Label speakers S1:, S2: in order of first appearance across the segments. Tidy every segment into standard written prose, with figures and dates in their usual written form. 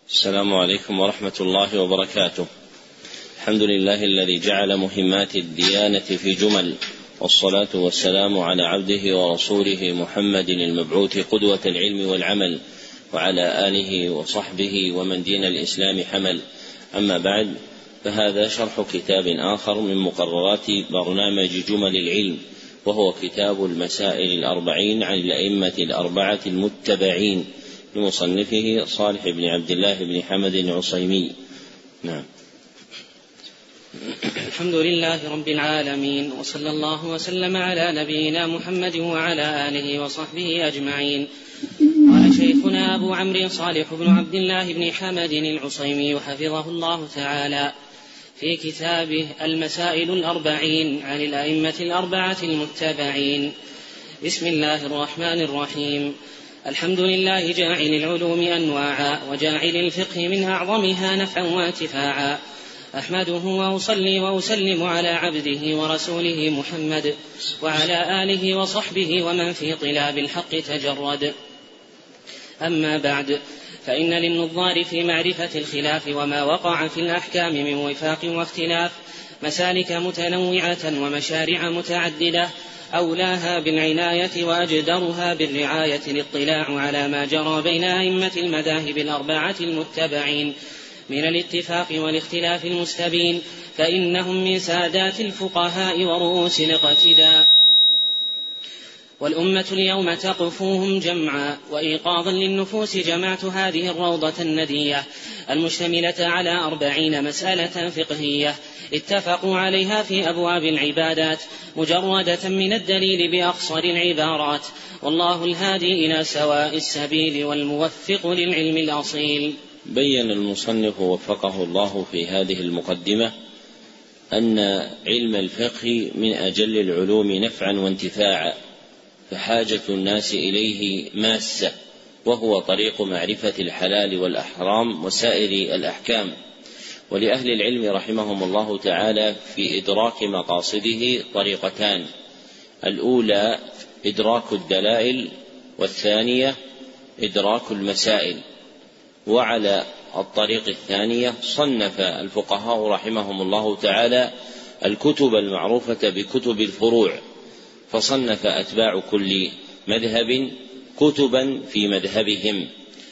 S1: السلام عليكم ورحمة الله وبركاته. الحمد لله الذي جعل مهمات الديانة في جمل، والصلاة والسلام على عبده ورسوله محمد المبعوث قدوة العلم والعمل، وعلى آله وصحبه ومن دين الإسلام حمل. أما بعد، فهذا شرح كتاب آخر من مقررات برنامج جمل العلم، وهو كتاب المسائل الأربعين عن الأئمة الأربعة المتبعين لمصنفه صالح بن عبد الله بن حمد العصيمي. نعم.
S2: الحمد لله رب العالمين، وصلى الله وسلم على نبينا محمد وعلى آله وصحبه أجمعين. قال شيخنا أبو عمرو صالح بن عبد الله بن حمد العصيمي حفظه الله تعالى في كتابه المسائل الأربعين عن الأئمة الأربعة المتبعين. بسم الله الرحمن الرحيم. الحمد لله جاعل العلوم أنواعا، وجاعل الفقه من أعظمها نفعا وانتفاعا. أحمده وأصلي وأسلم على عبده ورسوله محمد وعلى آله وصحبه ومن في طلاب الحق تجرد. أما بعد، فإن للنظار في معرفة الخلاف وما وقع في الأحكام من وفاق واختلاف مسالك متنوعة ومشارع متعددة، أولاها بالعناية وأجدرها بالرعاية الاطلاع على ما جرى بين أئمة المذاهب الأربعة المتبعين من الاتفاق والاختلاف المستبين، فإنهم من سادات الفقهاء ورؤوس الاقتداء، والأمة اليوم تقفوهم جمعا. وإيقاظا للنفوس جمعت هذه الروضة الندية المشتملة على 40 مسألة فقهية اتفقوا عليها في أبواب العبادات، مجردة من الدليل بأقصر العبارات، والله الهادي إلى سواء السبيل والموفق للعلم الأصيل.
S1: بين المصنف وفقه الله في هذه المقدمة أن علم الفقه من أجل العلوم نفعا وانتفاعا، فحاجة الناس إليه ماسة، وهو طريق معرفة الحلال والأحرام وسائر الأحكام. ولأهل العلم رحمهم الله تعالى في إدراك مقاصده طريقتان: الأولى إدراك الدلائل، والثانية إدراك المسائل. وعلى الطريق الثانية صنف الفقهاء رحمهم الله تعالى الكتب المعروفة بكتب الفروع، فصنف أتباع كل مذهب كتبا في مذهبهم،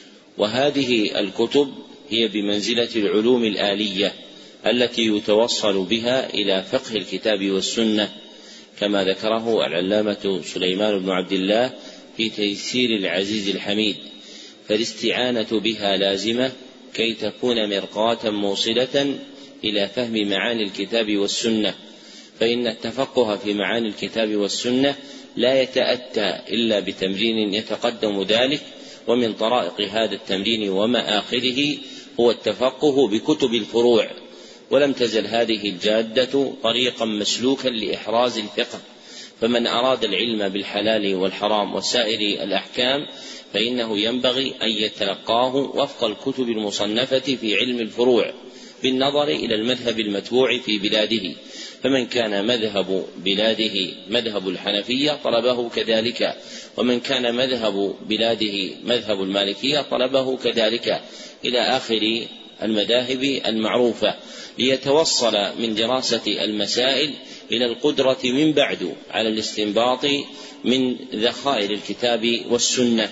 S1: وهذه الكتب هي بمنزلة العلوم الآلية التي يتوصل بها إلى فقه الكتاب والسنة، كما ذكره العلامة سليمان بن عبد الله في تيسير العزيز الحميد. فالاستعانة بها لازمة كي تكون مرقاة موصلة إلى فهم معاني الكتاب والسنة، فإن التفقه في معاني الكتاب والسنة لا يتأتى إلا بتمرين يتقدم ذلك، ومن طرائق هذا التمرين ومآخذه هو التفقه بكتب الفروع. ولم تزل هذه الجادة طريقا مسلوكا لإحراز الفقه، فمن أراد العلم بالحلال والحرام وسائر الأحكام فإنه ينبغي أن يتلقاه وفق الكتب المصنفة في علم الفروع بالنظر إلى المذهب المتبوع في بلاده، فمن كان مذهب بلاده مذهب الحنفية طلبه كذلك، ومن كان مذهب بلاده مذهب المالكية طلبه كذلك، إلى آخر المذاهب المعروفة، ليتوصل من دراسة المسائل إلى القدرة من بعد على الاستنباط من ذخائر الكتاب والسنة.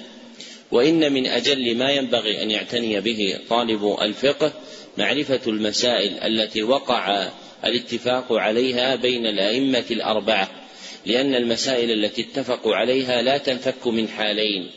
S1: وإن من أجل ما ينبغي أن يعتني به طالب الفقه معرفة المسائل التي وقع الاتفاق عليها بين الأئمة الأربعة، لأن المسائل التي اتفقوا عليها لا تنفك من حالين: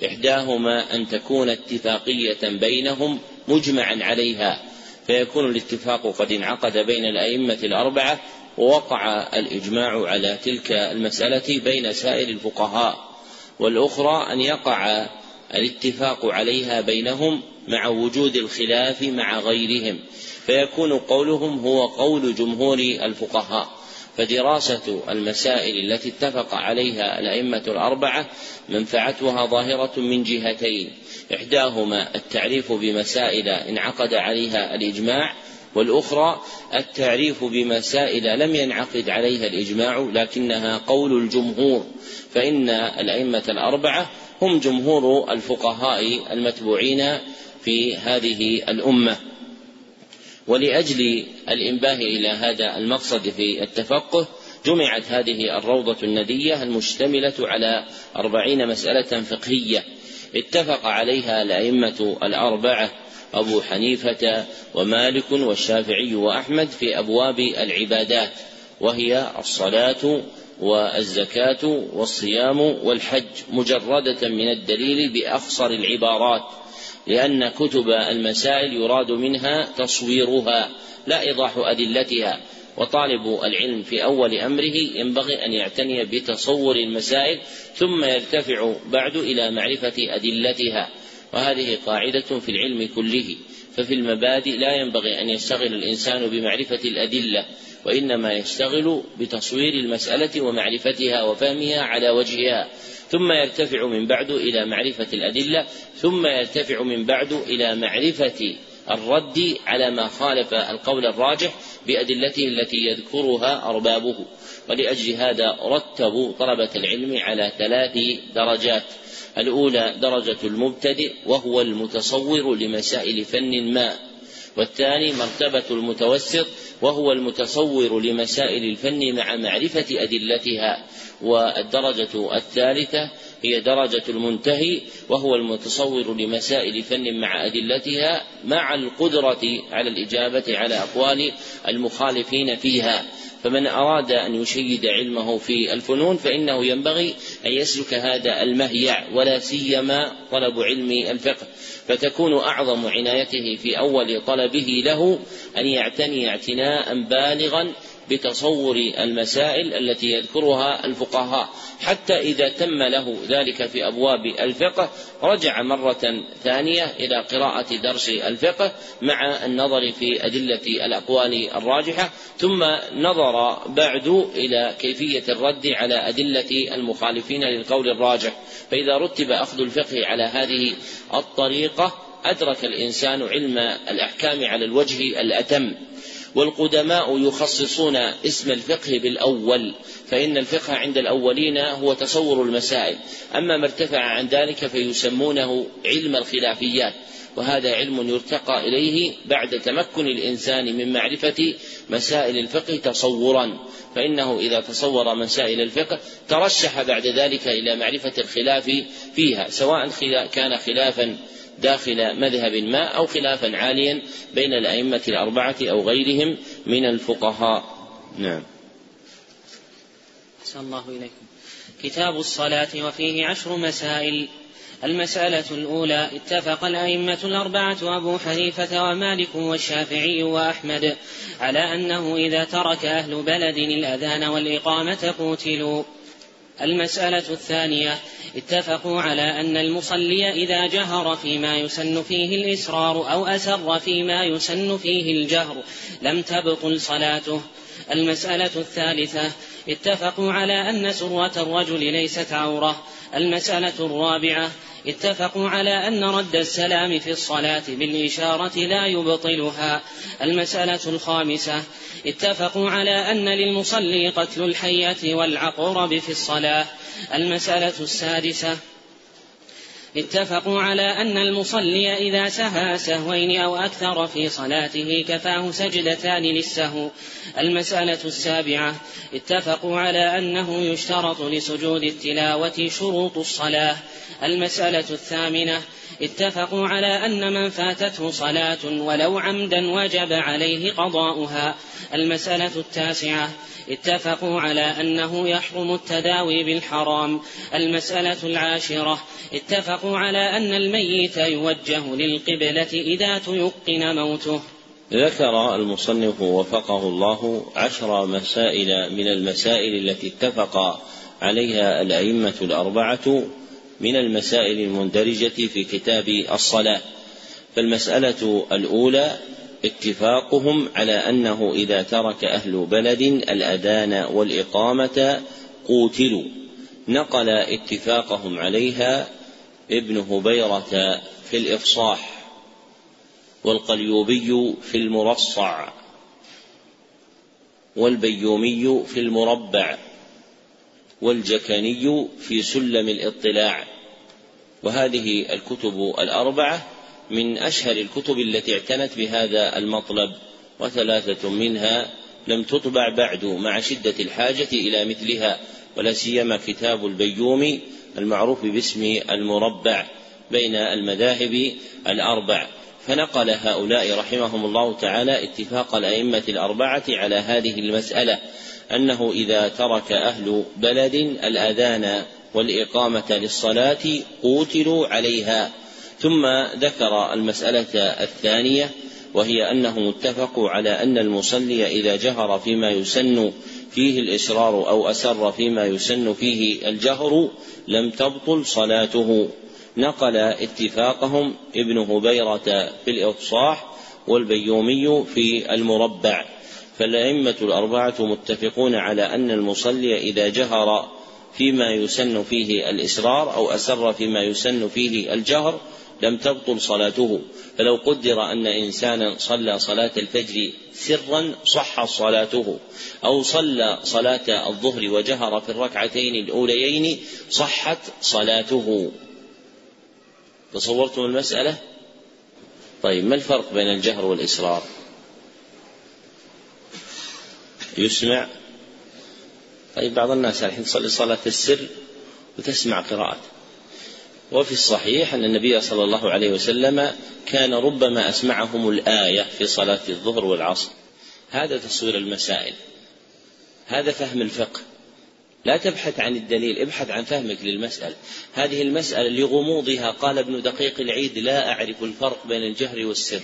S1: إحداهما أن تكون اتفاقية بينهم مجمعا عليها، فيكون الاتفاق قد انعقد بين الأئمة الأربعة ووقع الإجماع على تلك المسألة بين سائر الفقهاء، والأخرى أن يقع الاتفاق عليها بينهم مع وجود الخلاف مع غيرهم، فيكون قولهم هو قول جمهور الفقهاء. فدراسة المسائل التي اتفق عليها الأئمة الأربعة منفعتها ظاهرة من جهتين: إحداهما التعريف بمسائل انعقد عليها الإجماع، والأخرى التعريف بمسائل لم ينعقد عليها الإجماع لكنها قول الجمهور، فإن الأئمة الأربعة هم جمهور الفقهاء المتبوعين في هذه الأمة. ولأجل الإنباه إلى هذا المقصد في التفقه جمعت هذه الروضة الندية المشتملة على 40 مسألة فقهية اتفق عليها الأئمة الأربعة أبو حنيفة ومالك والشافعي وأحمد في أبواب العبادات، وهي الصلاة والزكاة والصيام والحج، مجردة من الدليل بأخصر العبارات، لأن كتب المسائل يراد منها تصويرها لا إيضاح أدلتها، وطالب العلم في أول أمره ينبغي أن يعتني بتصور المسائل ثم يرتفع بعد إلى معرفة أدلتها، وهذه قاعدة في العلم كله. ففي المبادئ لا ينبغي أن يشتغل الإنسان بمعرفة الأدلة، وإنما يشتغل بتصوير المسألة ومعرفتها وفهمها على وجهها، ثم يرتفع من بعد إلى معرفة الأدلة، ثم يرتفع من بعد إلى معرفة الرد على ما خالف القول الراجح بأدلته التي يذكرها أربابه. ولأجل هذا رتبوا طلبة العلم على 3 درجات: الأولى درجة المبتدئ وهو المتصور لمسائل فن ما، والثاني مرتبة المتوسط وهو المتصور لمسائل الفن مع معرفة أدلتها، والدرجة الثالثة هي درجة المنتهي وهو المتصور لمسائل فن مع أدلتها مع القدرة على الإجابة على أقوال المخالفين فيها. فمن أراد أن يشيد علمه في الفنون فإنه ينبغي أن يسلك هذا المهيع، ولا سيما طلب علم الفقه، فتكون أعظم عنايته في أول طلبه له أن يعتني اعتناء بالغا بتصور المسائل التي يذكرها الفقهاء، حتى إذا تم له ذلك في أبواب الفقه رجع مرة ثانية إلى قراءة درس الفقه مع النظر في أدلة الأقوال الراجحة، ثم نظر بعد إلى كيفية الرد على أدلة المخالفين للقول الراجح. فإذا رتب أخذ الفقه على هذه الطريقة أدرك الإنسان علم الأحكام على الوجه الأتم. والقدماء يخصصون اسم الفقه بالأول، فإن الفقه عند الأولين هو تصور المسائل، أما ما ارتفع عن ذلك فيسمونه علم الخلافيات، وهذا علم يرتقى إليه بعد تمكن الإنسان من معرفة مسائل الفقه تصورا، فإنه إذا تصور مسائل الفقه ترشح بعد ذلك إلى معرفة الخلاف فيها، سواء كان خلافا داخل مذهب ما أو خلافا عاليا بين الأئمة الأربعة أو غيرهم من الفقهاء. نعم.
S2: أحسن الله إليكم. كتاب الصلاة وفيه 10 مسائل. المسألة الأولى: اتفق الأئمة الأربعة أبو حنيفة ومالك والشافعي وأحمد على أنه إذا ترك أهل بلد الأذان والإقامة قوتلوا. المسألة الثانية: اتفقوا على أن المصلي إذا جهر فيما يسن فيه الإسرار أو أسر فيما يسن فيه الجهر لم تبطل صلاته. المسألة الثالثة: اتفقوا على أن سرة الرجل ليست عورة. المسألة الرابعة: اتفقوا على أن رد السلام في الصلاة بالإشارة لا يبطلها. المسألة الخامسة: اتفقوا على أن للمصلي قتل الحية والعقرب في الصلاة. المسألة السادسة: اتفقوا على أن المصلي إذا سهى سهوين أو أكثر في صلاته كفاه سجدتان للسهو. المسألة السابعة: اتفقوا على أنه يشترط لسجود التلاوة شروط الصلاة. المسألة الثامنة: اتفقوا على أن من فاتته صلاة ولو عمدا وجب عليه قضاؤها. المسألة التاسعة: اتفقوا على أنه يحرم التداوي بالحرام. المسألة العاشرة: اتفقوا على أن الميت يوجه للقبلة إذا تيقن موته.
S1: ذكر المصنف وفقه الله 10 مسائل من المسائل التي اتفق عليها الأئمة الأربعة من المسائل المندرجة في كتاب الصلاة. فالمسألة الأولى: اتفاقهم على أنه إذا ترك أهل بلد الأذان والإقامة قوتلوا. نقل اتفاقهم عليها ابن هبيرة في الإفصاح، والقليوبي في المرصع، والبيومي في المربع، والجكني في سلم الاطلاع. وهذه الكتب الأربعة من أشهر الكتب التي اعتنت بهذا المطلب، وثلاثة منها لم تطبع بعد مع شدة الحاجة إلى مثلها، ولا سيما كتاب البيومي المعروف باسم المربع بين المذاهب الأربع. فنقل هؤلاء رحمهم الله تعالى اتفاق الأئمة الأربعة على هذه المسألة، أنه إذا ترك أهل بلد الأذان والإقامة للصلاة قوتلوا عليها. ثم ذكر المسألة الثانية، وهي أنهم اتفقوا على أن المصلي إذا جهر فيما يسن فيه الإسرار أو أسر فيما يسن فيه الجهر لم تبطل صلاته. نقل اتفاقهم ابن هبيرة في الإفصاح والبيومي في المربع. فالأئمة الأربعة متفقون على أن المصلي إذا جهر فيما يسن فيه الإسرار أو أسر فيما يسن فيه الجهر لم تبطل صلاته. فلو قدر أن إنسانا صلى صلاة الفجر سرا صح صلاته، أو صلى صلاة الظهر وجهر في الركعتين الأوليين صحت صلاته. تصورتم المسألة؟ طيب، ما الفرق بين الجهر والإسرار؟ يسمع. طيب، بعض الناس الحين تصلي صلاة السر وتسمع قراءة، وفي الصحيح أن النبي صلى الله عليه وسلم كان ربما أسمعهم الآية في صلاة الظهر والعصر. هذا تصوير المسائل، هذا فهم الفقه. لا تبحث عن الدليل، ابحث عن فهمك للمسألة. هذه المسألة لغموضها قال ابن دقيق العيد: لا أعرف الفرق بين الجهر والسر.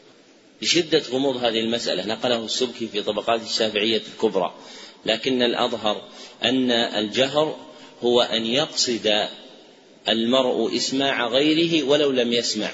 S1: لشدة غموض هذه المسألة نقله السبكي في طبقات الشافعية الكبرى، لكن الأظهر أن الجهر هو أن يقصد المرء إسماع غيره ولو لم يسمع،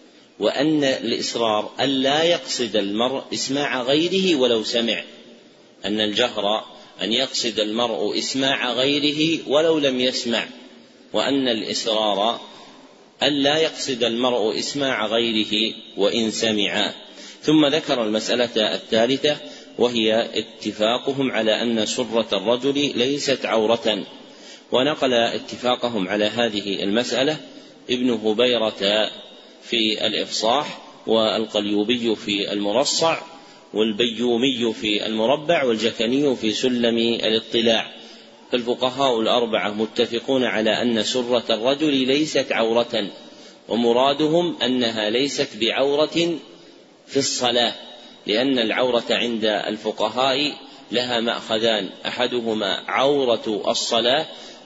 S1: وأن الإسرار أن لا يقصد المرء إسماع غيره ولو سمع. أن الجهر أن يقصد المرء إسماع غيره ولو لم يسمع، وأن الإسرار أن لا يقصد المرء إسماع غيره وإن سمع. ثم ذكر المسألة الثالثة، وهي اتفاقهم على أن سرة الرجل ليست عورة. ونقل اتفاقهم على هذه المسألة ابن هبيرة في الإفصاح، والقليوبي في المرصع، والبيومي في المربع، والجكني في سلم الاطلاع. فالفقهاء الأربعة متفقون على أن سرة الرجل ليست عورة، ومرادهم أنها ليست بعورة في الصلاة، لأن العورة عند الفقهاء لها مأخذان: أحدهما عورة الصلاة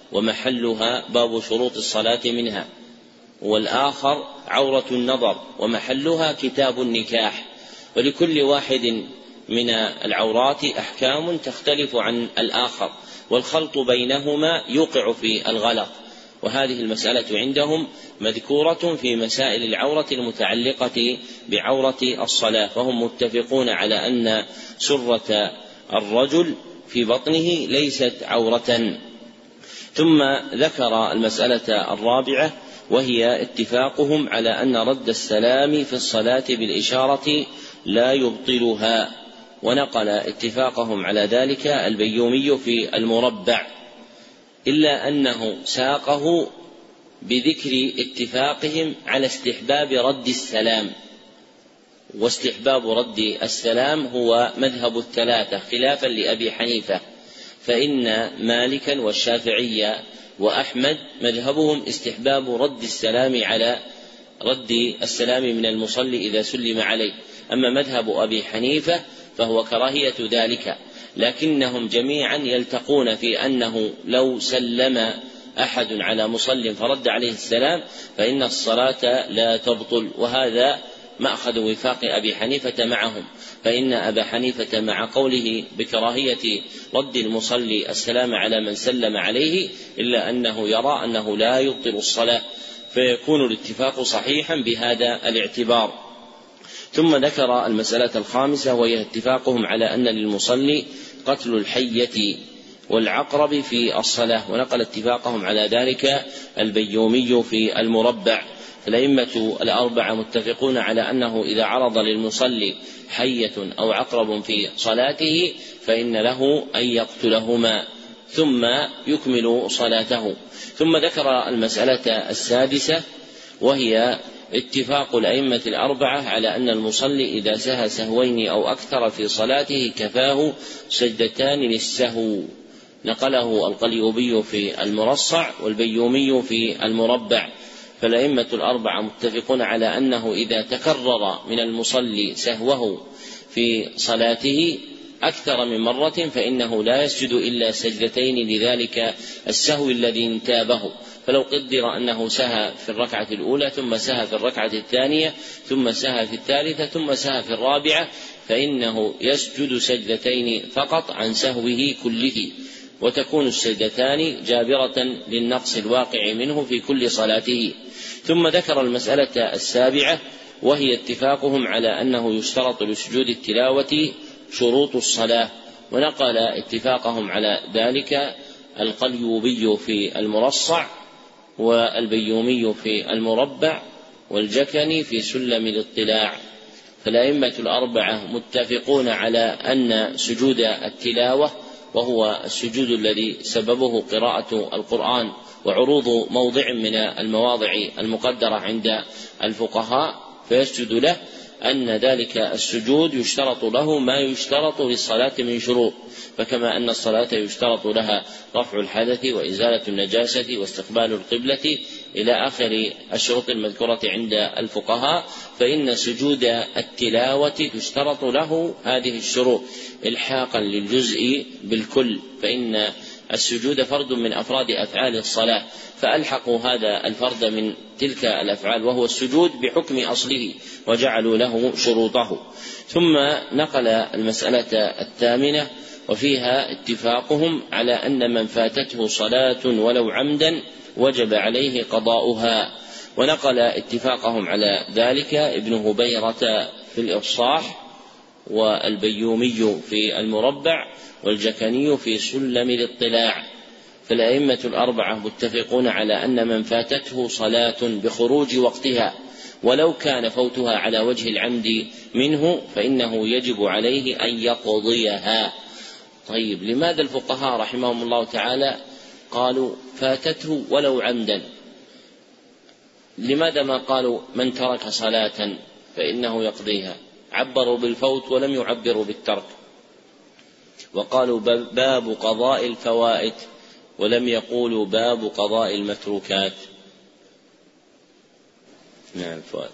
S1: ومحلها باب شروط الصلاة منها، والآخر عورة النظر ومحلها كتاب النكاح. ولكل واحد من العورات أحكام تختلف عن الآخر، والخلط بينهما يوقع في الغلط. وهذه المسألة عندهم مذكورة في مسائل العورة المتعلقة بعورة الصلاة، فهم متفقون على أن سرة الرجل في بطنه ليست عورة. ثم ذكر المسألة الرابعة، وهي اتفاقهم على أن رد السلام في الصلاة بالإشارة لا يبطلها. ونقل اتفاقهم على ذلك البيومي في المربع، إلا أنه ساقه بذكر اتفاقهم على استحباب رد السلام. واستحباب رد السلام هو مذهب الثلاثة خلافا لأبي حنيفة، فإن مالكا والشافعية وأحمد مذهبهم استحباب رد السلام على رد السلام من المصلي إذا سلم عليه. أما مذهب أبي حنيفة فهو كراهية ذلك، لكنهم جميعا يلتقون في أنه لو سلم أحد على مصل فرد عليه السلام فإن الصلاة لا تبطل. وهذا مأخذ وفاق أبي حنيفة معهم، فإن أبا حنيفة مع قوله بكراهية رد المصلي السلام على من سلم عليه، إلا أنه يرى أنه لا يبطل الصلاة، فيكون الاتفاق صحيحا بهذا الاعتبار. ثم ذكر المسألة الخامسة، وهي اتفاقهم على أن للمصلي قتل الحية والعقرب في الصلاة، ونقل اتفاقهم على ذلك البيومي في المربع. الأئمة الأربعة متفقون على أنه إذا عرض للمصلي حية أو عقرب في صلاته فإن له أن يقتلهما ثم يكمل صلاته. ثم ذكر المسألة السادسة وهي اتفاق الأئمة الأربعة على أن المصلي إذا سهى سهوين أو أكثر في صلاته كفاه سجدتان للسهو، نقله القليوبي في المرصع والبيومي في المربع. فالأئمة الأربعة متفقون على أنه إذا تكرر من المصلي سهوه في صلاته أكثر من مرة فإنه لا يسجد إلا سجدتين لذلك السهو الذي انتابه. فلو قدر أنه سهى في الركعة الأولى ثم سهى في الركعة الثانية ثم سهى في الثالثة ثم سهى في الرابعة فإنه يسجد سجدتين فقط عن سهوه كله، وتكون السجدتان جابرة للنقص الواقع منه في كل صلاته. ثم ذكر المسألة السابعة وهي اتفاقهم على أنه يشترط لسجود التلاوة شروط الصلاة، ونقل اتفاقهم على ذلك القليوبي في المرصع والبيومي في المربع والجكني في سلم الاطلاع. فالأئمة الأربعة متفقون على أن سجود التلاوة وهو السجود الذي سببه قراءة القرآن وعروض موضع من المواضع المقدرة عند الفقهاء فيسجد له، أن ذلك السجود يشترط له ما يشترط للصلاة من شروط، فكما أن الصلاة يشترط لها رفع الحدث وإزالة النجاسة واستقبال القبلة إلى آخر الشروط المذكورة عند الفقهاء، فإن سجود التلاوة تشترط له هذه الشروط إلحاقا للجزء بالكل، فإن السجود فرد من أفراد أفعال الصلاة، فألحقوا هذا الفرد من تلك الأفعال وهو السجود بحكم أصله وجعلوا له شروطه. ثم نقل المسألة الثامنة وفيها اتفاقهم على أن من فاتته صلاة ولو عمدا وجب عليه قضاؤها، ونقل اتفاقهم على ذلك ابن هبيرة في الإفصاح والبيومي في المربع والجكني في سلم الاطلاع. فالأئمة الأربعة متفقون على أن من فاتته صلاة بخروج وقتها ولو كان فوتها على وجه العمد منه فإنه يجب عليه أن يقضيها. طيب، لماذا الفقهاء رحمهم الله تعالى قالوا فاتته ولو عمدا؟ لماذا ما قالوا من ترك صلاة فإنه يقضيها؟ عبروا بالفوت ولم يعبروا بالترك، وقالوا باب قضاء الفوائت ولم يقولوا باب قضاء المتروكات. نعم فؤاد،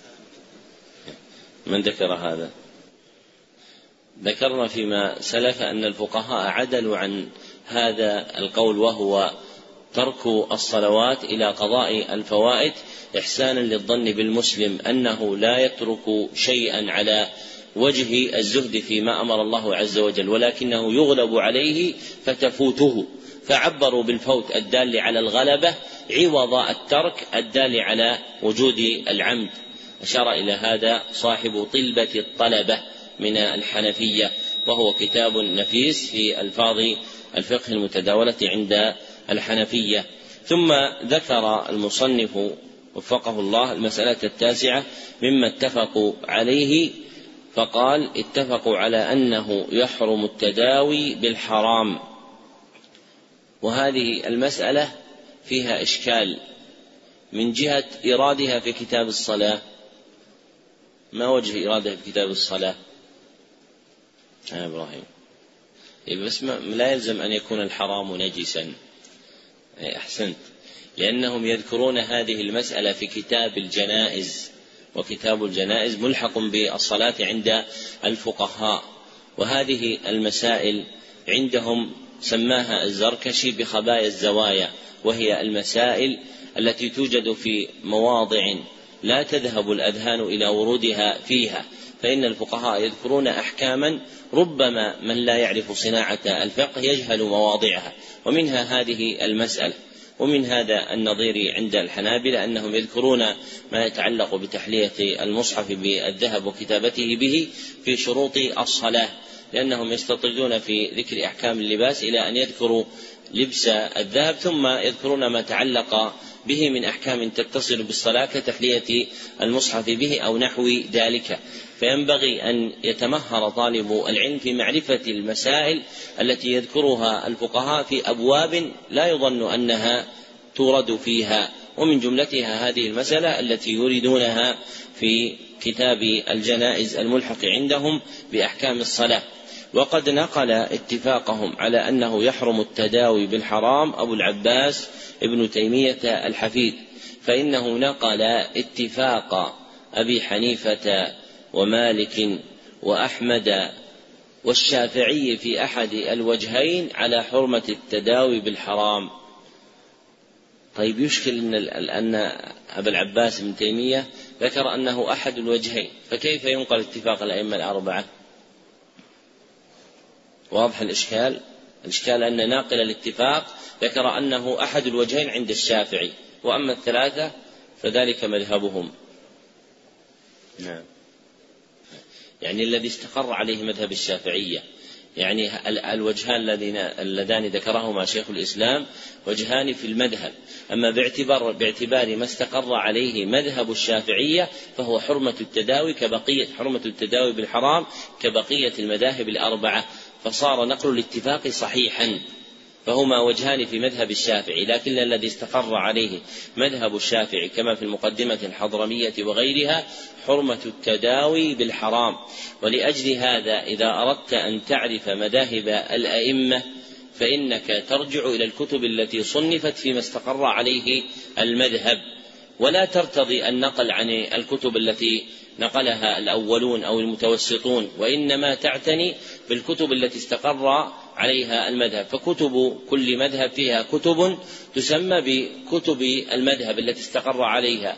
S1: من ذكر هذا؟ ذكرنا فيما سلف أن الفقهاء عدلوا عن هذا القول وهو ترك الصلوات إلى قضاء الفوائت إحسانا للظن بالمسلم أنه لا يترك شيئا على وجه الزهد فيما أمر الله عز وجل، ولكنه يغلب عليه فتفوته، فعبروا بالفوت الدال على الغلبة عوض الترك الدال على وجود العمد. أشار إلى هذا صاحب طلبة الطلبة من الحنفية، وهو كتاب نفيس في ألفاظ الفقه المتداولة عند الحنفية. ثم ذكر المصنف وفقه الله المسألة التاسعة مما اتفقوا عليه، فقال اتفقوا على أنه يحرم التداوي بالحرام. وهذه المسألة فيها إشكال من جهة إرادها في كتاب الصلاة. ما وجه إرادها في كتاب الصلاة يا إبراهيم؟ بس لا يلزم أن يكون الحرام نجسا. أحسنت، لأنهم يذكرون هذه المسألة في كتاب الجنائز، وكتاب الجنائز ملحق بالصلاة عند الفقهاء، وهذه المسائل عندهم سماها الزركشي بخبايا الزوايا، وهي المسائل التي توجد في مواضع لا تذهب الأذهان إلى ورودها فيها، فإن الفقهاء يذكرون أحكاما ربما من لا يعرف صناعة الفقه يجهل مواضعها، ومنها هذه المسألة. ومن هذا النظير عند الحنابلة أنهم يذكرون ما يتعلق بتحلية المصحف بالذهب وكتابته به في شروط الصلاة، لأنهم يستطردون في ذكر أحكام اللباس إلى أن يذكروا لبس الذهب، ثم يذكرون ما تعلق به من أحكام تتصل بالصلاة كتحلية المصحف به أو نحو ذلك. فينبغي أن يتمهر طالب العلم في معرفة المسائل التي يذكرها الفقهاء في أبواب لا يظن أنها تورد فيها، ومن جملتها هذه المسألة التي يريدونها في كتاب الجنائز الملحق عندهم بأحكام الصلاة. وقد نقل اتفاقهم على أنه يحرم التداوي بالحرام أبو العباس ابن تيمية الحفيد، فإنه نقل اتفاق أبي حنيفة ومالك وأحمد والشافعي في أحد الوجهين على حرمة التداوي بالحرام. طيب يشكل أن أبا العباس ابن تيمية ذكر أنه أحد الوجهين، فكيف ينقل اتفاق الأئمة الأربعة؟ واضح الإشكال أن ناقل الاتفاق ذكر أنه أحد الوجهين عند الشافعي، وأما الثلاثة فذلك مذهبهم. نعم. يعني الذي استقر عليه مذهب الشافعية، يعني الوجهان اللذان ذكرهما شيخ الإسلام وجهان في المذهب، أما باعتبار ما استقر عليه مذهب الشافعية فهو حرمة التداوي بالحرام كبقية المذاهب الأربعة، فصار نقل الاتفاق صحيحا، فهما وجهان في مذهب الشافعي، لكن الذي استقر عليه مذهب الشافعي كما في المقدمة الحضرمية وغيرها حرمة التداوي بالحرام. ولأجل هذا إذا أردت أن تعرف مذاهب الأئمة فإنك ترجع إلى الكتب التي صنفت فيما استقر عليه المذهب، ولا ترتضي النقل عن الكتب التي نقلها الأولون أو المتوسطون، وإنما تعتني بالكتب التي استقر عليها المذهب. فكتب كل مذهب فيها كتب تسمى بكتب المذهب التي استقر عليها،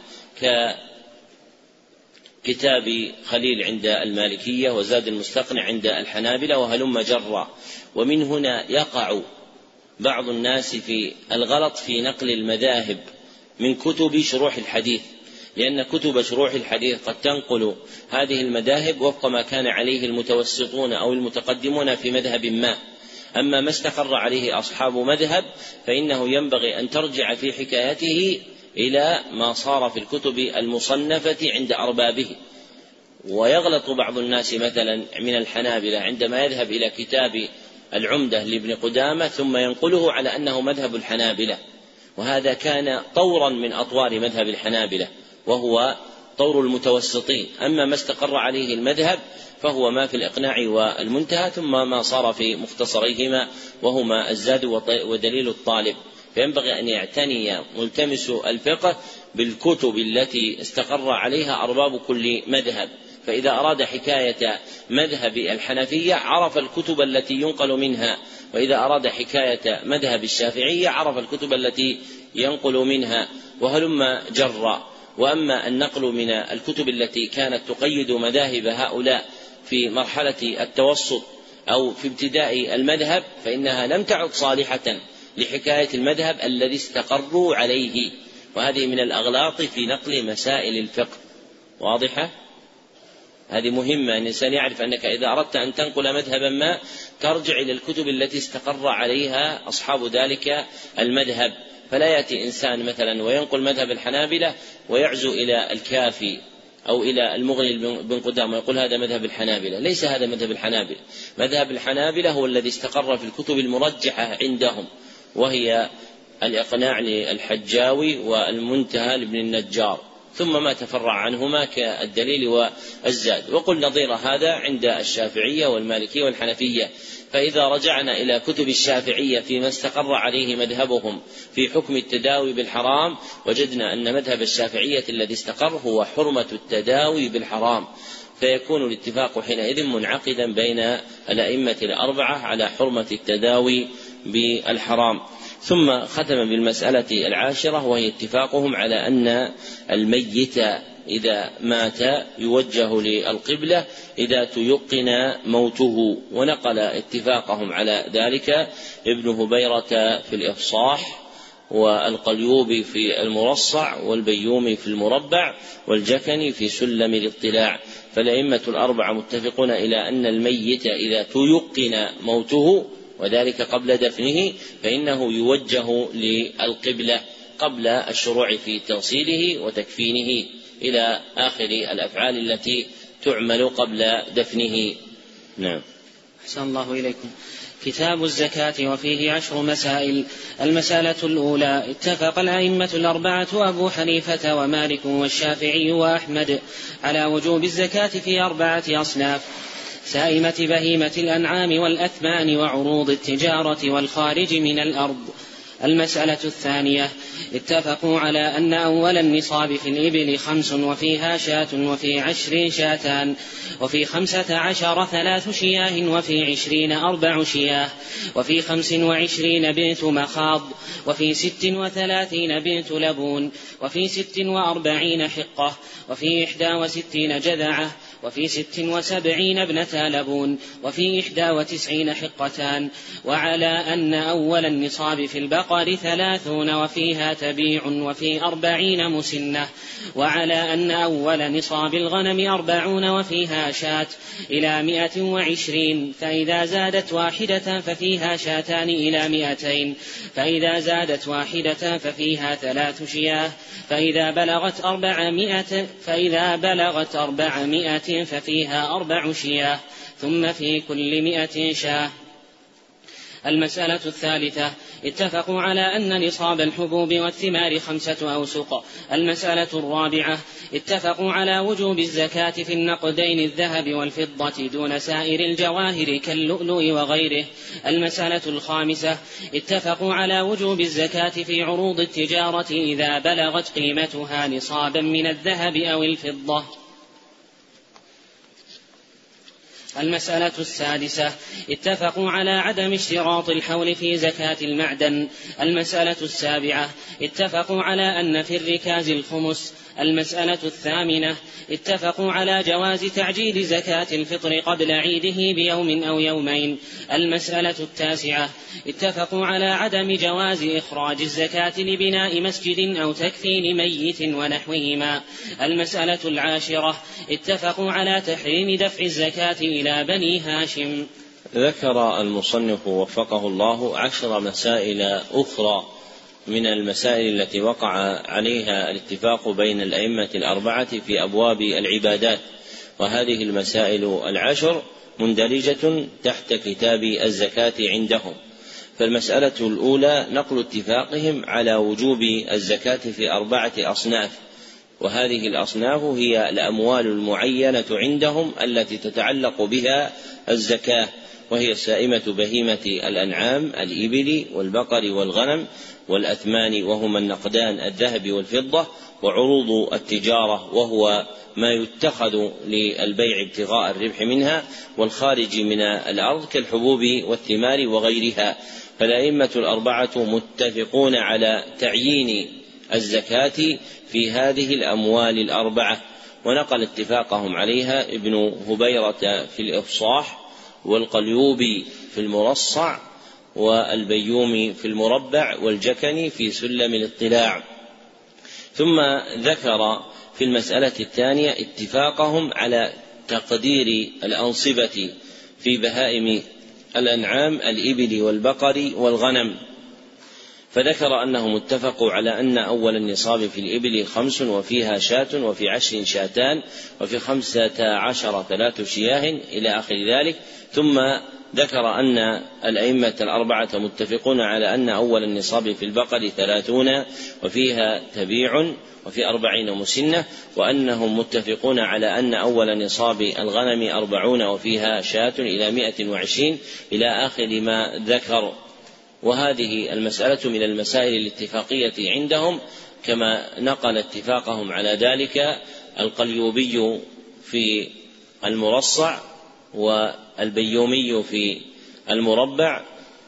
S1: ككتاب خليل عند المالكية وزاد المستقنع عند الحنابلة وهلم جرا. ومن هنا يقع بعض الناس في الغلط في نقل المذاهب من كتب شروح الحديث، لأن كتب شروح الحديث قد تنقل هذه المذاهب وفق ما كان عليه المتوسطون أو المتقدمون في مذهب ما. أما ما استقر عليه أصحاب مذهب فإنه ينبغي أن ترجع في حكايته إلى ما صار في الكتب المصنفة عند أربابه. ويغلط بعض الناس مثلا من الحنابلة عندما يذهب إلى كتاب العمدة لابن قدامة ثم ينقله على أنه مذهب الحنابلة، وهذا كان طورا من أطوار مذهب الحنابلة وهو طور المتوسطين. أما ما استقر عليه المذهب فهو ما في الإقناع والمنتهى، ثم ما صار في مختصريهما وهما الزاد ودليل الطالب. فينبغي أن يعتني ملتمس الفقه بالكتب التي استقر عليها أرباب كل مذهب، فإذا أراد حكاية مذهب الحنفية عرف الكتب التي ينقل منها، وإذا أراد حكاية مذهب الشافعية عرف الكتب التي ينقل منها، وهلم جرا. وأما النقل من الكتب التي كانت تقيد مذاهب هؤلاء في مرحلة التوسط أو في ابتداء المذهب فإنها لم تعد صالحة لحكاية المذهب الذي استقروا عليه، وهذه من الأغلاط في نقل مسائل الفقه. واضحة؟ هذه مهمة أن الإنسان يعرف أنك إذا أردت أن تنقل مذهبا ما ترجع إلى الكتب التي استقر عليها أصحاب ذلك المذهب، فلا يأتي إنسان مثلا وينقل مذهب الحنابلة ويعزو إلى الكافي أو إلى المغني بن قدامة ويقول هذا مذهب الحنابلة. ليس هذا مذهب الحنابلة. مذهب الحنابلة هو الذي استقر في الكتب المرجحة عندهم، وهي الإقناع للحجاوي والمنتهى لابن النجار، ثم ما تفرع عنهما كالدليل والزاد. وقل نظير هذا عند الشافعية والمالكية والحنفية. فإذا رجعنا إلى كتب الشافعية فيما استقر عليه مذهبهم في حكم التداوي بالحرام وجدنا أن مذهب الشافعية الذي استقر هو حرمة التداوي بالحرام، فيكون الاتفاق حينئذ منعقدا بين الأئمة الأربعة على حرمة التداوي بالحرام. ثم ختم بالمسألة العاشرة وهي اتفاقهم على أن الميت إذا مات يوجه للقبلة إذا تيقن موته، ونقل اتفاقهم على ذلك ابن هبيرة في الإفصاح والقليوبي في المرصع والبيومي في المربع والجكني في سلم الاطلاع. فالأئمة الأربعة متفقون إلى أن الميت إذا تيقن موته وذلك قبل دفنه فإنه يوجه للقبلة قبل الشروع في تغسيله وتكفينه إلى آخر الأفعال التي تعمل قبل دفنه. نعم.
S2: أحسن الله إليكم. كتاب الزكاة وفيه 10 مسائل. المسألة الأولى: اتفق الأئمة الأربعة أبو حنيفة ومالك والشافعي وأحمد على وجوب الزكاة في 4 أصناف: سائمة بهيمة الأنعام والأثمان وعروض التجارة والخارج من الأرض. المسألة الثانية: اتفقوا على أن أول النصاب في الإبل 5 وفيها شاة وفي 10 شاتان وفي 15 3 شياه وفي 20 4 شياه وفي 25 بنت مخاض وفي 36 بنت لبون وفي 46 حقة وفي 61 جذعة وفي 76 ابنتا لبون وفي 91 حقتان. وعلى أن أول النصاب في البقر 30 وفيها تبيع وفي 40 مسنة. وعلى أن أول نصاب الغنم 40 وفيها شاة إلى 120، فإذا زادت واحدة ففيها شاتان إلى 200، فإذا زادت واحدة ففيها 3 شياه، فإذا بلغت 400 ففيها 4 شياه، ثم في كل 100 شاه. المسألة الثالثة: اتفقوا على أن نصاب الحبوب والثمار 5 أوسق. المسألة الرابعة: اتفقوا على وجوب الزكاة في النقدين الذهب والفضة دون سائر الجواهر كاللؤلؤ وغيره. المسألة الخامسة: اتفقوا على وجوب الزكاة في عروض التجارة إذا بلغت قيمتها نصابا من الذهب أو الفضة. المسألة السادسة: اتفقوا على عدم اشتراط الحول في زكاة المعدن. المسألة السابعة: اتفقوا على أن في الركاز الخمس. المسألة الثامنة: اتفقوا على جواز تعجيل زكاة الفطر قبل عيده بيوم أو يومين. المسألة التاسعة: اتفقوا على عدم جواز إخراج الزكاة لبناء مسجد أو تكفين ميت ونحوهما. المسألة العاشرة: اتفقوا على تحريم دفع الزكاة إلى بني هاشم.
S1: ذكر المصنف وفقه الله 10 مسائل أخرى من المسائل التي وقع عليها الاتفاق بين الأئمة الأربعة في أبواب العبادات، وهذه المسائل 10 مندرجة تحت كتاب الزكاة عندهم. فالمسألة الأولى: نقل اتفاقهم على وجوب الزكاة في 4 أصناف، وهذه الأصناف هي الأموال المعينة عندهم التي تتعلق بها الزكاة، وهي سائمة بهيمة الأنعام الإبل والبقر والغنم والأثمان وهما النقدان الذهب والفضة، وعروض التجارة وهو ما يتخذ للبيع ابتغاء الربح منها، والخارج من الأرض كالحبوب والثمار وغيرها. فالأئمة الأربعة متفقون على تعيين الزكاة في هذه الأموال 4، ونقل اتفاقهم عليها ابن هبيرة في الإفصاح، والقليوبي في المرصع، والبيومي في المربع، والجكني في سلم الاطلاع. ثم ذكر في المسألة الثانية اتفاقهم على تقدير الأنصبة في بهائم الأنعام الإبل والبقر والغنم، فذكر أنهم اتفقوا على أن أول النصاب في الإبل 5 وفيها شاة وفي 10 شاتان وفي 15 3 شياه إلى آخر ذلك. ثم ذكر أن الأئمة الأربعة متفقون على أن أول النصاب في البقر 30 وفيها تبيع وفي 40 مسنة، وأنهم متفقون على أن أول نصاب الغنم 40 وفيها شاة إلى 120 إلى آخر ما ذكر. وهذه المسألة من المسائل الاتفاقية عندهم، كما نقل اتفاقهم على ذلك القليوبي في المرصع، والبيومي في المربع،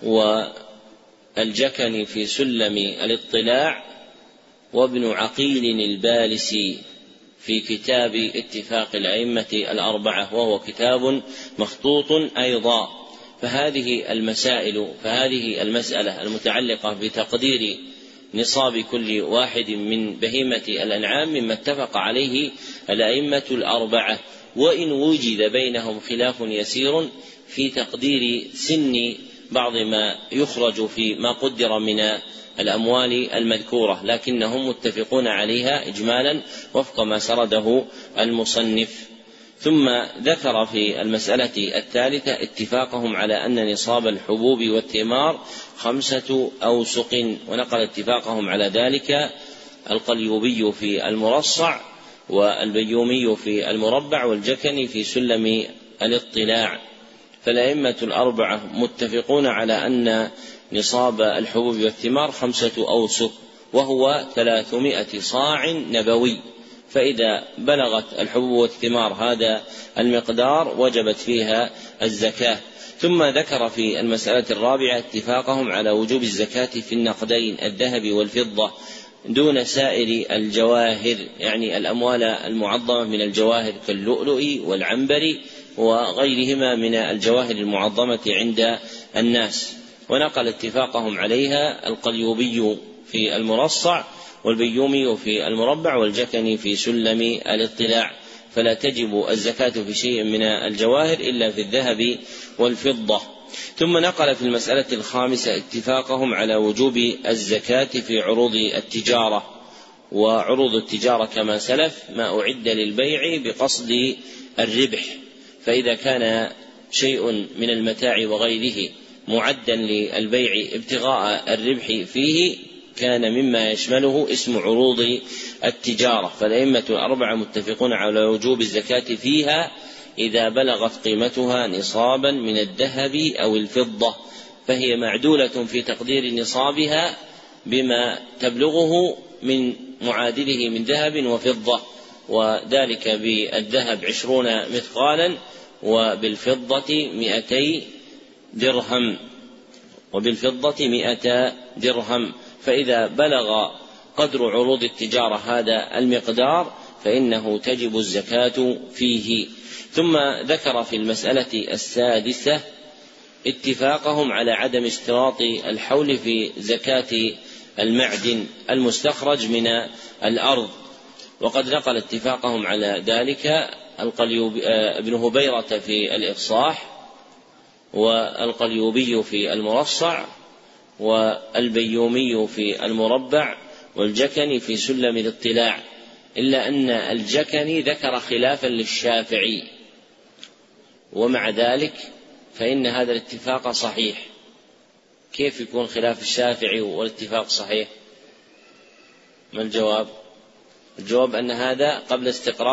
S1: والجكني في سلم الاطلاع، وابن عقيل البالسي في كتاب اتفاق الأئمة الأربعة، وهو كتاب مخطوط أيضا. فهذه المسألة المتعلقة بتقدير نصاب كل واحد من بهيمة الأنعام مما اتفق عليه الأئمة الأربعة، وإن وجد بينهم خلاف يسير في تقدير سن بعض ما يخرج في ما قدر من الأموال المذكورة، لكنهم متفقون عليها إجمالا وفق ما سرده المصنف. ثم ذكر في المسألة الثالثة اتفاقهم على أن نصاب الحبوب والثمار 5 أوسق، ونقل اتفاقهم على ذلك القليوبي في المرصع، والبيومي في المربع، والجكني في سلم الاطلاع. فالأئمة الأربعة متفقون على أن نصاب الحبوب والثمار 5 أوسق، وهو 300 صاع نبوي، فإذا بلغت الحبوب والثمار هذا المقدار وجبت فيها الزكاة. ثم ذكر في المسألة الرابعة اتفاقهم على وجوب الزكاة في النقدين الذهب والفضة دون سائر الجواهر، يعني الأموال المعظمة من الجواهر كاللؤلؤ والعنبر وغيرهما من الجواهر المعظمة عند الناس. ونقل اتفاقهم عليها القليوبي في المرصع، والبيومي في المربع، والجكني في سلم الاطلاع، فلا تجب الزكاة في شيء من الجواهر إلا في الذهب والفضة. ثم نقل في المسألة الخامسة اتفاقهم على وجوب الزكاة في عروض التجارة، وعروض التجارة كما سلف ما أعد للبيع بقصد الربح، فإذا كان شيء من المتاع وغيره معدا للبيع ابتغاء الربح فيه كان مما يشمله اسم عروض التجارة. فالأئمة الأربعة متفقون على وجوب الزكاة فيها إذا بلغت قيمتها نصابا من الذهب أو الفضة، فهي معدولة في تقدير نصابها بما تبلغه من معادله من ذهب وفضة، وذلك بالذهب 20 مثقالا، وبالفضة 200 درهم، وبالفضة 100 درهم. فإذا بلغ قدر عروض التجارة هذا المقدار فإنه تجب الزكاة فيه. ثم ذكر في المسألة السادسة اتفاقهم على عدم اشتراط الحول في زكاة المعدن المستخرج من الأرض، وقد نقل اتفاقهم على ذلك ابن هبيرة في الإفصاح، والقليوبي في المرصع، والبيومي في المربع، والجكني في سلم الاطلاع، إلا أن الجكني ذكر خلافا للشافعي، ومع ذلك فإن هذا الاتفاق صحيح. كيف يكون خلاف الشافعي والاتفاق صحيح؟ ما الجواب؟ الجواب أن هذا قبل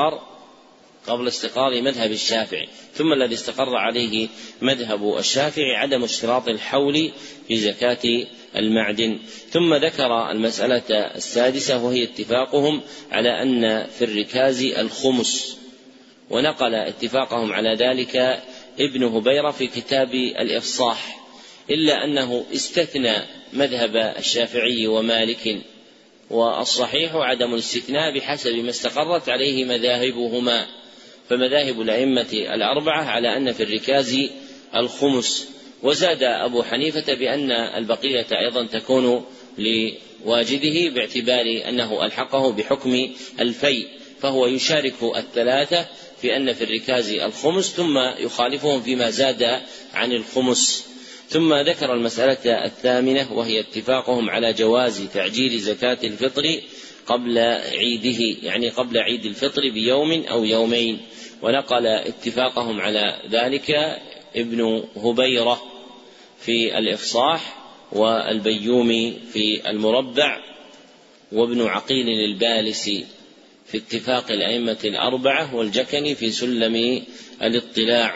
S1: استقرار مذهب الشافعي، ثم الذي استقر عليه مذهب الشافعي عدم اشتراط الحول في زكاة المعدن. ثم ذكر المسألة السادسة وهي اتفاقهم على أن في الركاز الخمس، ونقل اتفاقهم على ذلك ابن هبيرة في كتاب الإفصاح، إلا أنه استثنى مذهب الشافعي ومالك، والصحيح عدم الاستثناء بحسب ما استقرت عليه مذاهبهما، فمذاهب الأئمة الأربعة على أن في الركاز الخمس، وزاد أبو حنيفة بأن البقية أيضا تكون لواجده باعتبار أنه ألحقه بحكم الفيء، فهو يشارك الثلاثة في أن في الركاز الخمس، ثم يخالفهم فيما زاد عن الخمس. ثم ذكر المسألة الثامنة وهي اتفاقهم على جواز تعجيل زكاة الفطر قبل عيده، يعني قبل عيد الفطر بيوم أو يومين، ونقل اتفاقهم على ذلك ابن هبيرة في الإفصاح، والبيومي في المربع، وابن عقيل البالسي في اتفاق الأئمة الأربعة، والجكني في سلم الاطلاع.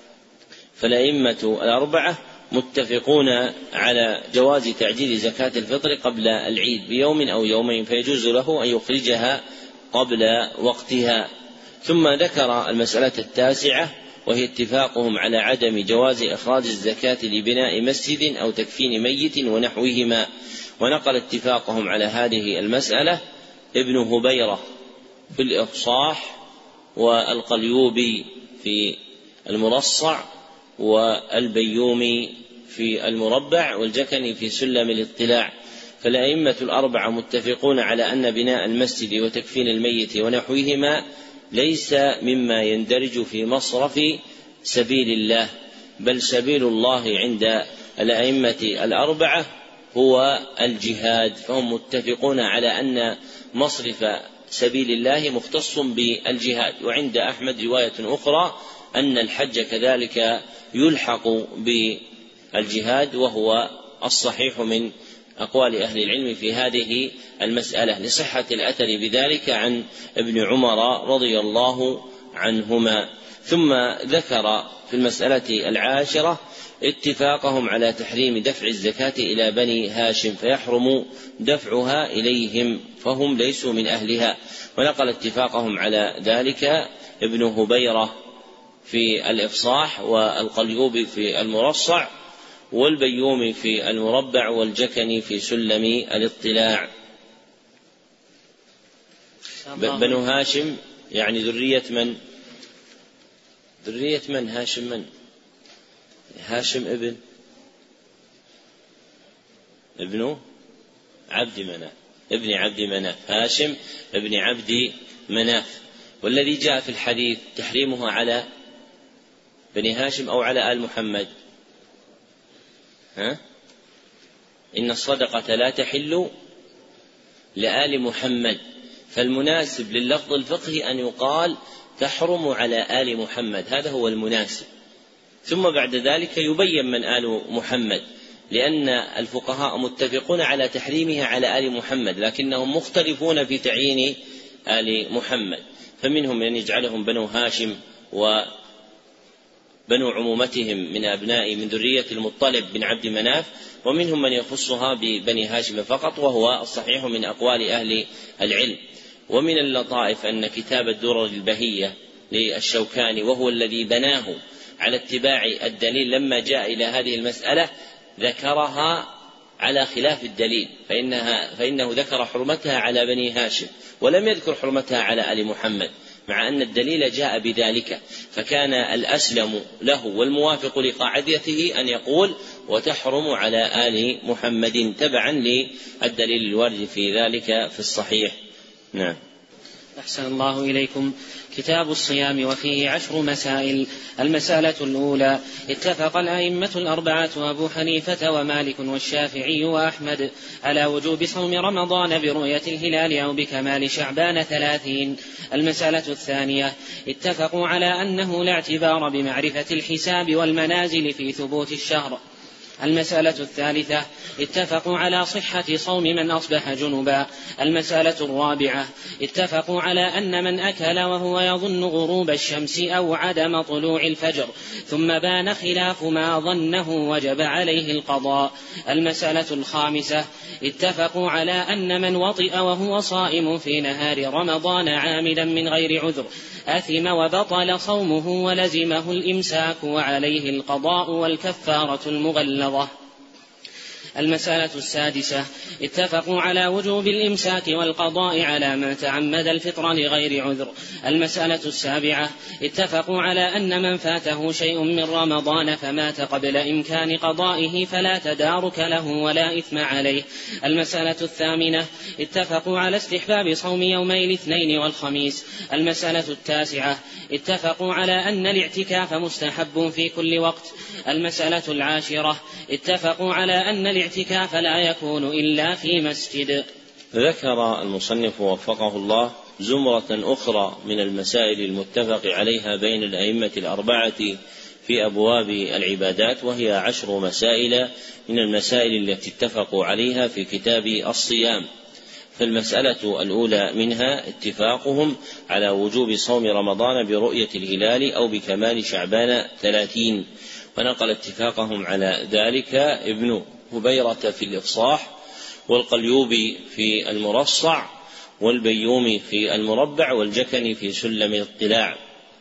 S1: فالأئمة الأربعة متفقون على جواز تعجيل زكاة الفطر قبل العيد بيوم أو يومين، فيجوز له أن يخرجها قبل وقتها. ثم ذكر المسألة التاسعة وهي اتفاقهم على عدم جواز إخراج الزكاة لبناء مسجد أو تكفين ميت ونحوهما، ونقل اتفاقهم على هذه المسألة ابن هبيرة في الإفصاح، والقليوبي في المرصع، والبيومي في المربع، والجكني في سلم الاطلاع. فالأئمة الأربعة متفقون على أن بناء المسجد وتكفين الميت ونحوهما ليس مما يندرج في مصرف سبيل الله، بل سبيل الله عند الأئمة الأربعة هو الجهاد، فهم متفقون على أن مصرف سبيل الله مختص بالجهاد. وعند أحمد رواية أخرى أن الحج كذلك يلحق بالجهاد، وهو الصحيح من أقوال أهل العلم في هذه المسألة لصحة الأثر بذلك عن ابن عمر رضي الله عنهما. ثم ذكر في المسألة العاشرة اتفاقهم على تحريم دفع الزكاة إلى بني هاشم، فيحرم دفعها إليهم فهم ليسوا من أهلها. ونقل اتفاقهم على ذلك ابن هبيرة في الإفصاح، والقليوبي في المرصع، والبيومي في المربع، والجكني في سلم الاطلاع. بنو هاشم يعني ذرية من؟ ذرية من؟ هاشم من؟ هاشم ابن عبد مناف، ابن عبد مناف، هاشم ابن عبد مناف. والذي جاء في الحديث تحريمها على بني هاشم أو على آل محمد؟ إن الصدقة لا تحل لآل محمد، فالمناسب لللفظ الفقهي أن يقال تحرم على آل محمد، هذا هو المناسب. ثم بعد ذلك يبين من آل محمد، لأن الفقهاء متفقون على تحريمها على آل محمد، لكنهم مختلفون في تعيين آل محمد، فمنهم من يجعلهم بنو هاشم وبنو عمومتهم من أبناء من ذرية المطلب بن عبد مناف، ومنهم من يخصها ببني هاشم فقط، وهو الصحيح من أقوال أهل العلم. ومن اللطائف أن كتاب الدرر البهية للشوكاني، وهو الذي بناه على اتباع الدليل، لما جاء إلى هذه المسألة ذكرها على خلاف الدليل، فإنه ذكر حرمتها على بني هاشم ولم يذكر حرمتها على آل محمد، مع أن الدليل جاء بذلك، فكان الأسلم له والموافق لقاعدته أن يقول وتحرم على آل محمد تبعا للدليل الوارد في ذلك في الصحيح. نعم.
S2: أحسن الله إليكم. كتاب الصيام وفيه 10 مسائل. المسألة الأولى: اتفق الأئمة الأربعة أبو حنيفة ومالك والشافعي وأحمد على وجوب صوم رمضان برؤية الهلال أو بكمال شعبان 30. المسألة الثانية: اتفقوا على أنه لا اعتبار بمعرفة الحساب والمنازل في ثبوت الشهر. المسألة الثالثة: اتفقوا على صحة صوم من أصبح جنبا. المسألة الرابعة: اتفقوا على أن من أكل وهو يظن غروب الشمس أو عدم طلوع الفجر ثم بان خلاف ما ظنه وجب عليه القضاء. المسألة الخامسة: اتفقوا على أن من وطئ وهو صائم في نهار رمضان عامدا من غير عذر أثم وبطل صومه ولزمه الإمساك وعليه القضاء والكفارة المغلظة. المسألة السادسة: اتفقوا على وجوب الإمساك والقضاء على من تعمد الفطر لغير عذر. المسألة السابعة: اتفقوا على أن من فاته شيء من رمضان فمات قبل إمكان قضائه فلا تدارك له ولا إثم عليه. المسألة الثامنة: اتفقوا على استحباب صوم يومي الاثنين والخميس. المسألة التاسعة: اتفقوا على أن الاعتكاف مستحب في كل وقت. المسألة العاشرة: اتفقوا على أن الاعتكاف لا يكون إلا في مسجد.
S1: ذكر المصنف وفقه الله زمرة أخرى من المسائل المتفق عليها بين الأئمة الأربعة في أبواب العبادات، وهي 10 مسائل من المسائل التي اتفقوا عليها في كتاب الصيام. فالمسألة الأولى منها اتفاقهم على وجوب صوم رمضان برؤية الهلال أو بكمال شعبان 30، ونقل اتفاقهم على ذلك ابن هبيرة في الإفصاح، والقليوبي في المرصع، والبيومي في المربع، والجكني في سلم الاطلاع.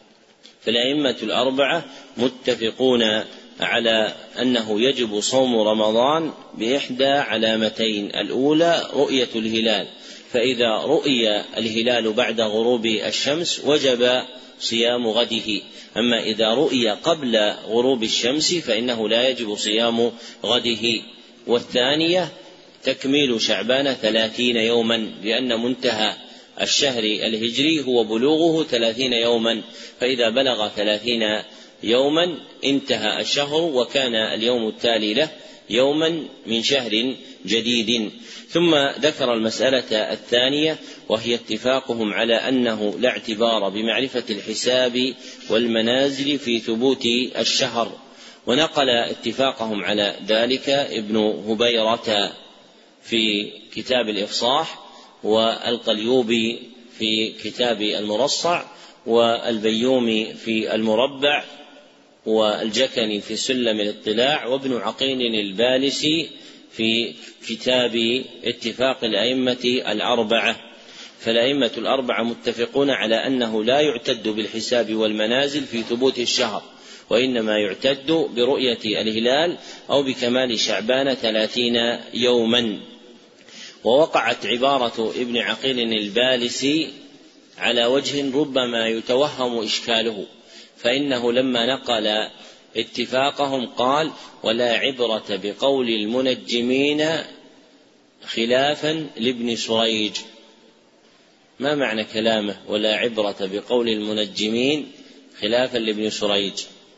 S1: فالأئمة الأربعة متفقون على أنه يجب صوم رمضان ب1 علامتين: الأولى رؤية الهلال، فإذا رؤي الهلال بعد غروب الشمس وجب صيام غده، أما إذا رؤي قبل غروب الشمس فإنه لا يجب صيام غده. والثانية تكميل شعبان 30 يوما، لأن منتهى الشهر الهجري هو بلوغه 30 يوما، فإذا بلغ 30 يوما انتهى الشهر وكان اليوم التالي له يوما من شهر جديد. ثم ذكر المسألة الثانية وهي اتفاقهم على أنه لا اعتبار بمعرفة الحساب والمنازل في ثبوت الشهر، ونقل اتفاقهم على ذلك ابن هبيرة في كتاب الإفصاح، والقليوبي في كتاب المرصع، والبيومي في المربع، والجكني في سلم الاطلاع، وابن عقيل البالسي في كتاب اتفاق الأئمة الأربعة. فالأئمة الأربعة متفقون على أنه لا يعتد بالحساب والمنازل في ثبوت الشهر، وإنما يعتد برؤية الهلال أو بكمال شعبان 30 يوما. ووقعت عبارة ابن عقيل البالسي على وجه ربما يتوهم إشكاله، فإنه لما نقل اتفاقهم قال: ولا عبرة بقول المنجمين خلافا لابن سريج. ما معنى كلامه ولا عبرة بقول المنجمين خلافا لابن سريج؟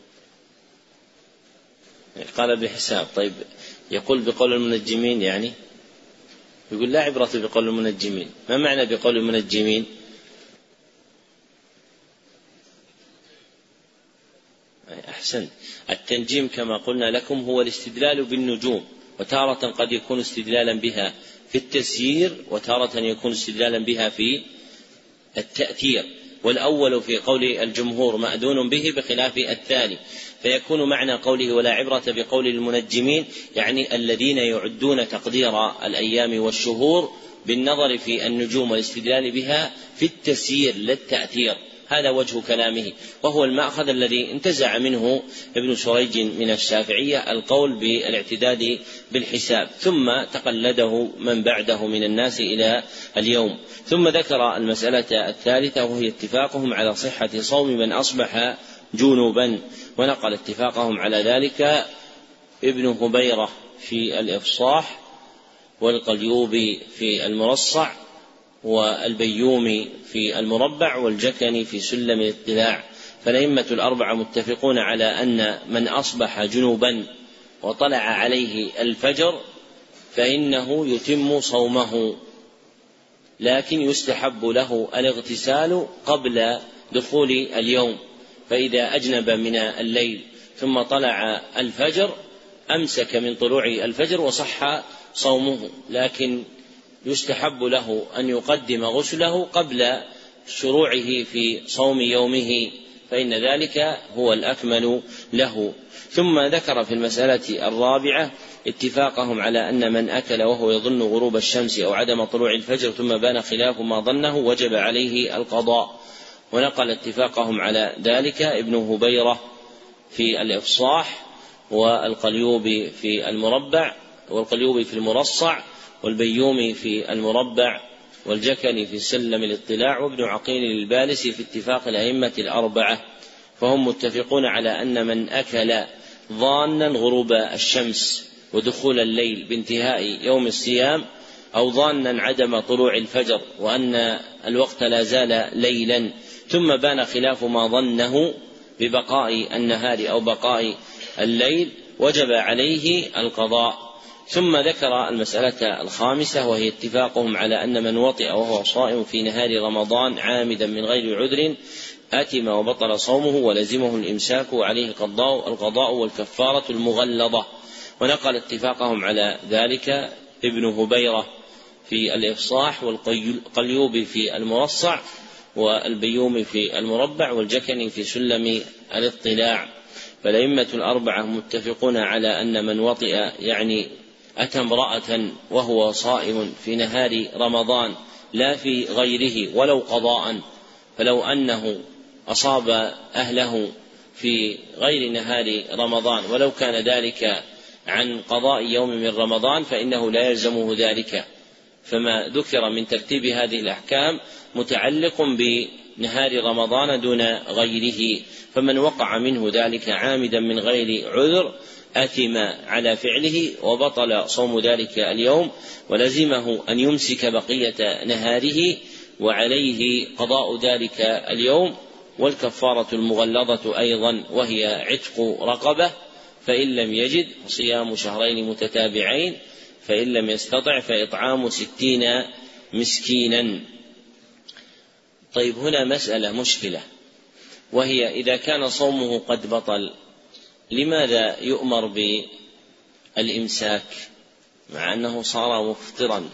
S1: قال بحساب. طيب يقول بقول المنجمين، يعني يقول لا عبرة بقول المنجمين. ما معنى بقول المنجمين؟ أحسن. التنجيم كما قلنا لكم هو الاستدلال بالنجوم، وتارة قد يكون استدلالا بها في التسيير، وتارة يكون استدلالا بها في التأثير، والأول في قول الجمهور مأذون به بخلاف الثاني. فيكون معنى قوله ولا عبرة بقول المنجمين يعني الذين يعدون تقدير الأيام والشهور بالنظر في النجوم والاستدلال بها في التسيير للتأثير. هذا وجه كلامه، وهو المأخذ الذي انتزع منه ابن سريج من الشافعية القول بالاعتداد بالحساب، ثم تقلده من بعده من الناس إلى اليوم. ثم ذكر المسألة الثالثة وهي اتفاقهم على صحة صوم من أصبح جنوبا، ونقل اتفاقهم على ذلك ابن هبيرة في الإفصاح، والقليوبي في المرصع، والبيومي في المربع، والجكني في سلم الاطلاع. فالأئمة الأربعة متفقون على أن من أصبح جنوبا وطلع عليه الفجر فإنه يتم صومه، لكن يستحب له الاغتسال قبل دخول اليوم. فإذا أجنب من الليل ثم طلع الفجر أمسك من طلوع الفجر وصح صومه، لكن يستحب له أن يقدم غسله قبل شروعه في صوم يومه، فإن ذلك هو الأكمل له. ثم ذكر في المسألة الرابعة اتفاقهم على أن من أكل وهو يظن غروب الشمس أو عدم طلوع الفجر ثم بان خلاف ما ظنه وجب عليه القضاء، ونقل اتفاقهم على ذلك ابن هبيرة في الإفصاح، والقليوبي في المربع، والقليوبي في المرصع، والبيومي في المربع، والجكني في سلم الاطلاع، وابن عقيل البالسي في اتفاق الأئمة الأربعة. فهم متفقون على أن من أكل ظانا غروب الشمس ودخول الليل بانتهاء يوم الصيام، أو ظانا عدم طلوع الفجر وأن الوقت لا زال ليلا، ثم بان خلاف ما ظنه ببقاء النهار أو بقاء الليل، وجب عليه القضاء. ثم ذكر المسألة الخامسة وهي اتفاقهم على أن من وطئ وهو صائم في نهار رمضان عامدا من غير عذر أثم وبطل صومه ولزمه الإمساك وعليه القضاء والكفارة المغلظة، ونقل اتفاقهم على ذلك ابن هبيرة في الإفصاح، والقليوبي في المرصع، والبيومي في المربع، والجكني في سلم الاطلاع. فالأئمة الأربعة متفقون على أن من وطئ يعني أتى امرأة وهو صائم في نهار رمضان لا في غيره ولو قضاء، فلو أنه أصاب أهله في غير نهار رمضان ولو كان ذلك عن قضاء يوم من رمضان فإنه لا يلزمه ذلك. فما ذكر من ترتيب هذه الأحكام متعلق بنهار رمضان دون غيره، فمن وقع منه ذلك عامدا من غير عذر أثم على فعله وبطل صوم ذلك اليوم، ولزمه أن يمسك بقية نهاره وعليه قضاء ذلك اليوم، والكفارة المغلظة أيضا وهي عتق رقبة، فإن لم يجد صيام شهرين متتابعين، فإن لم يستطع فإطعام 60 مسكينا. طيب هنا مسألة مشكلة، وهي إذا كان صومه قد بطل لماذا يؤمر بالإمساك مع أنه صار مفطرا؟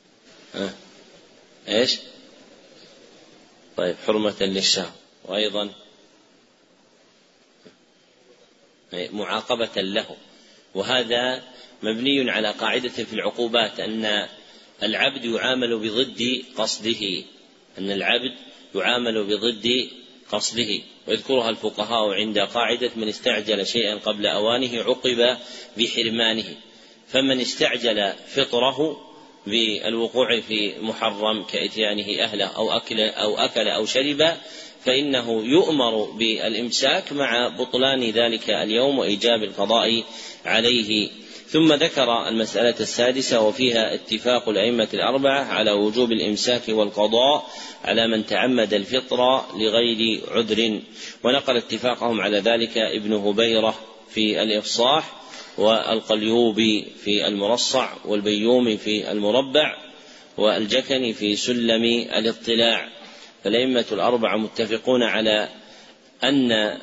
S1: إيش؟ طيب حرمة للشهر، وأيضا معاقبة له. وهذا مبني على قاعدة في العقوبات أن العبد يعامل بضد قصده، أن العبد يعامل بضد قصده، ويذكرها الفقهاء عند قاعدة من استعجل شيئا قبل أوانه عوقب بحرمانه. فمن استعجل فطره بالوقوع في محرم كإتيانه أهله أو أكل أو شرب فإنه يؤمر بالإمساك مع بطلان ذلك اليوم وإيجاب القضاء عليه. ثم ذكر المسألة السادسة وفيها اتفاق الأئمة الأربعة على وجوب الإمساك والقضاء على من تعمد الفطر لغير عذر، ونقل اتفاقهم على ذلك ابن هبيرة في الإفصاح، والقليوبي في المرصع، والبيومي في المربع، والجكني في سلم الاطلاع. فالأئمة الأربعة متفقون على أن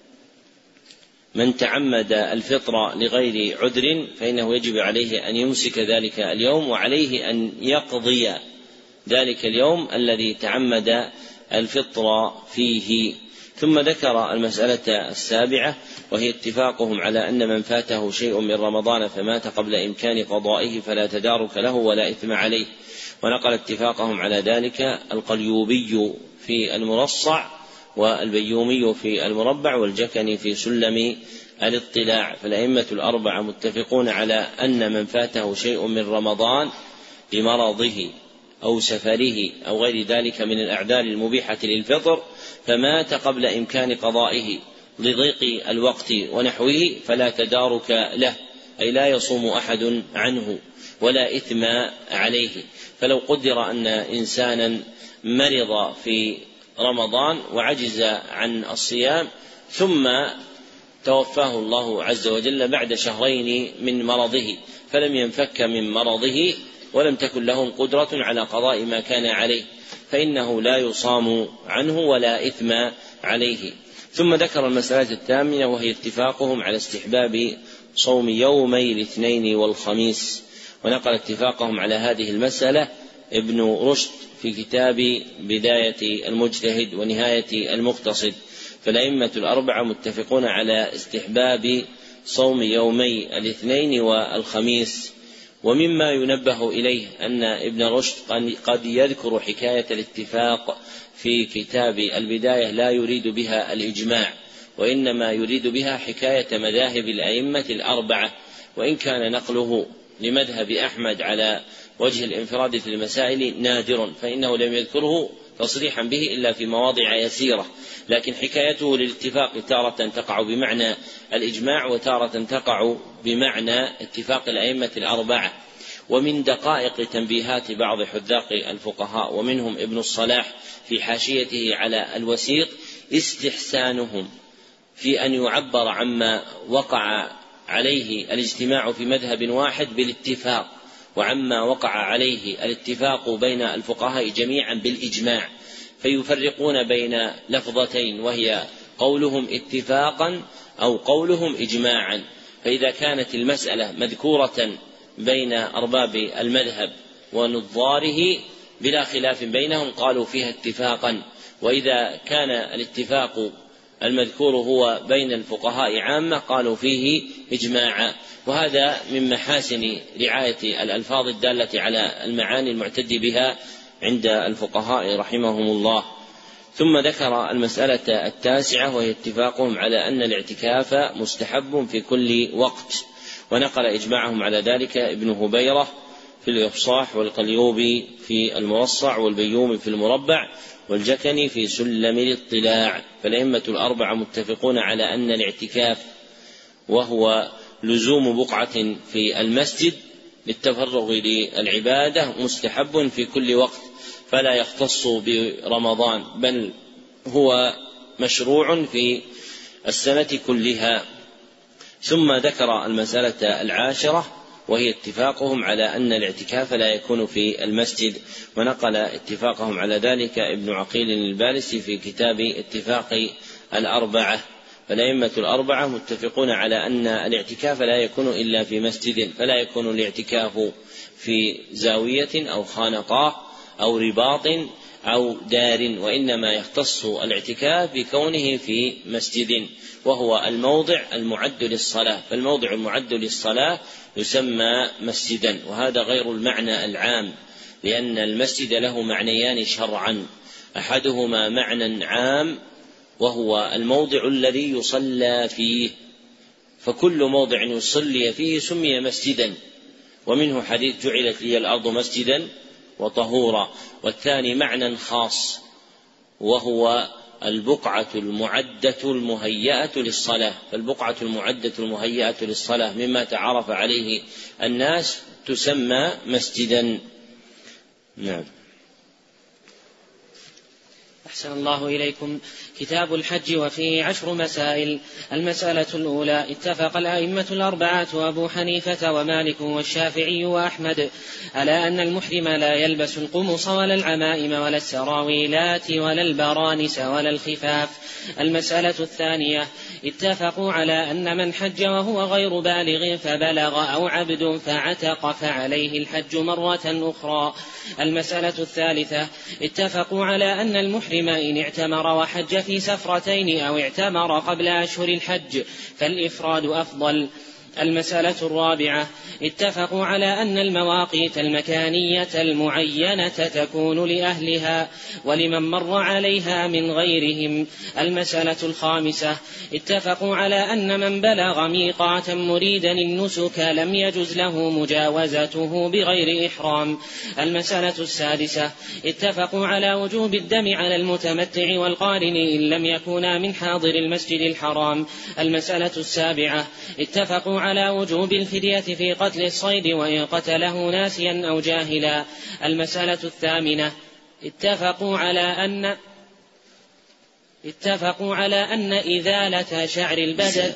S1: من تعمد الفطر لغير عذر فإنه يجب عليه أن يمسك ذلك اليوم، وعليه أن يقضي ذلك اليوم الذي تعمد الفطر فيه. ثم ذكر المسألة السابعة وهي اتفاقهم على أن من فاته شيء من رمضان فمات قبل إمكان قضائه فلا تدارك له ولا إثم عليه، ونقل اتفاقهم على ذلك القليوبي في المرصع، والبيومي في المربع، والجكني في سلم الاطلاع. فالأئمة الأربعة متفقون على أن من فاته شيء من رمضان لمرضه أو سفره أو غير ذلك من الأعذار المبيحة للفطر فمات قبل إمكان قضائه لضيق الوقت ونحوه فلا تدارك له، أي لا يصوم أحد عنه ولا إثم عليه. فلو قدر أن إنسانا مرض في رمضان وعجز عن الصيام ثم توفاه الله عز وجل بعد شهرين من مرضه فلم ينفك من مرضه ولم تكن له قدرة على قضاء ما كان عليه فإنه لا يصام عنه ولا إثم عليه. ثم ذكر المسألة الثامنة وهي اتفاقهم على استحباب صوم يومي الاثنين والخميس، ونقل اتفاقهم على هذه المسألة ابن رشد في كتاب بداية المجتهد ونهاية المقتصد. فالأئمة الأربعة متفقون على استحباب صوم يومي الاثنين والخميس. ومما ينبه إليه أن ابن رشد قد يذكر حكاية الاتفاق في كتاب البداية لا يريد بها الإجماع، وإنما يريد بها حكاية مذاهب الأئمة الأربعة، وإن كان نقله لمذهب أحمد على وجه الانفراد في المسائل نادر فإنه لم يذكره تصريحا به إلا في مواضع يسيرة، لكن حكايته للاتفاق تارة تقع بمعنى الإجماع وتارة تقع بمعنى اتفاق الأئمة الأربعة. ومن دقائق تنبيهات بعض حذاق الفقهاء ومنهم ابن الصلاح في حاشيته على الوسيط استحسانهم في أن يعبر عما وقع عليه الاجتماع في مذهب واحد بالاتفاق، وعما وقع عليه الاتفاق بين الفقهاء جميعا بالإجماع، فيفرقون بين لفظتين وهي قولهم اتفاقا أو قولهم إجماعا. فإذا كانت المسألة مذكورة بين أرباب المذهب ونظاره بلا خلاف بينهم قالوا فيها اتفاقا، وإذا كان الاتفاق المذكور هو بين الفقهاء عامة قالوا فيه إجماعا. وهذا من محاسن رعاية الألفاظ الدالة على المعاني المعتد بها عند الفقهاء رحمهم الله. ثم ذكر المسألة التاسعة وهي اتفاقهم على أن الاعتكاف مستحب في كل وقت، ونقل إجماعهم على ذلك ابن هبيرة في الإفصاح، والقليوبي في المرصع، والبيومي في المربع، والجكني في سلم الاطلاع. فالأئمة الأربعة متفقون على أن الاعتكاف وهو لزوم بقعة في المسجد للتفرغ للعبادة مستحب في كل وقت، فلا يختص برمضان، بل هو مشروع في السنة كلها. ثم ذكر المسألة العاشرة وهي اتفاقهم على أن الاعتكاف لا يكون في المسجد، ونقل اتفاقهم على ذلك ابن عقيل البالسي في كتاب اتفاق الأربعة. فالأئمة الأربعة متفقون على أن الاعتكاف لا يكون إلا في مسجد، فلا يكون الاعتكاف في زاوية أو خانقاه أو رباط أو دار، وإنما يختص الاعتكاف بكونه في مسجد، وهو الموضع المعد للصلاة، فالموضع المعد للصلاة يسمى مسجدا. وهذا غير المعنى العام، لأن المسجد له معنيان شرعا، أحدهما معنى عام وهو الموضع الذي يصلى فيه، فكل موضع يصلي فيه سمي مسجدا، ومنه حديث جعلت لي الأرض مسجدا وطهورا. والثاني معنى خاص وهو البقعة المعدة المهيئة للصلاة، فالبقعة المعدة المهيئة للصلاة مما تعرف عليه الناس تسمى مسجدا. نعم.
S2: أحسن الله إليكم. كتاب الحج وفيه 10 مسائل. المسألة الأولى: اتفق الأئمة الأربعة وأبو حنيفة ومالك والشافعي وأحمد على أن المحرم لا يلبس القمص ولا العمائم ولا السراويلات ولا البرانس ولا الخفاف. المسألة الثانية: اتفقوا على أن من حج وهو غير بالغ فبلغ أو عبد فعتق فعليه الحج مرة أخرى. المسألة الثالثة: اتفقوا على أن المحرم إن اعتمر وحج في سفرتين أو اعتمر قبل أشهر الحج فالإفراد أفضل. المسألة الرابعة: اتفقوا على أن المواقيت المكانية المعينة تكون لأهلها ولمن مر عليها من غيرهم. المسألة الخامسة: اتفقوا على أن من بلغ ميقاتا مريدا النسك لم يجز له مجاوزته بغير إحرام. المسألة السادسة: اتفقوا على وجوب الدم على المتمتع والقارن إن لم يكونا من حاضر المسجد الحرام. المسألة السابعة: اتفقوا على وجوب الفدية في قتل الصيد وإن قتله ناسيا أو جاهلا. المسألة الثامنة: اتفقوا على أن إزالة شعر البدن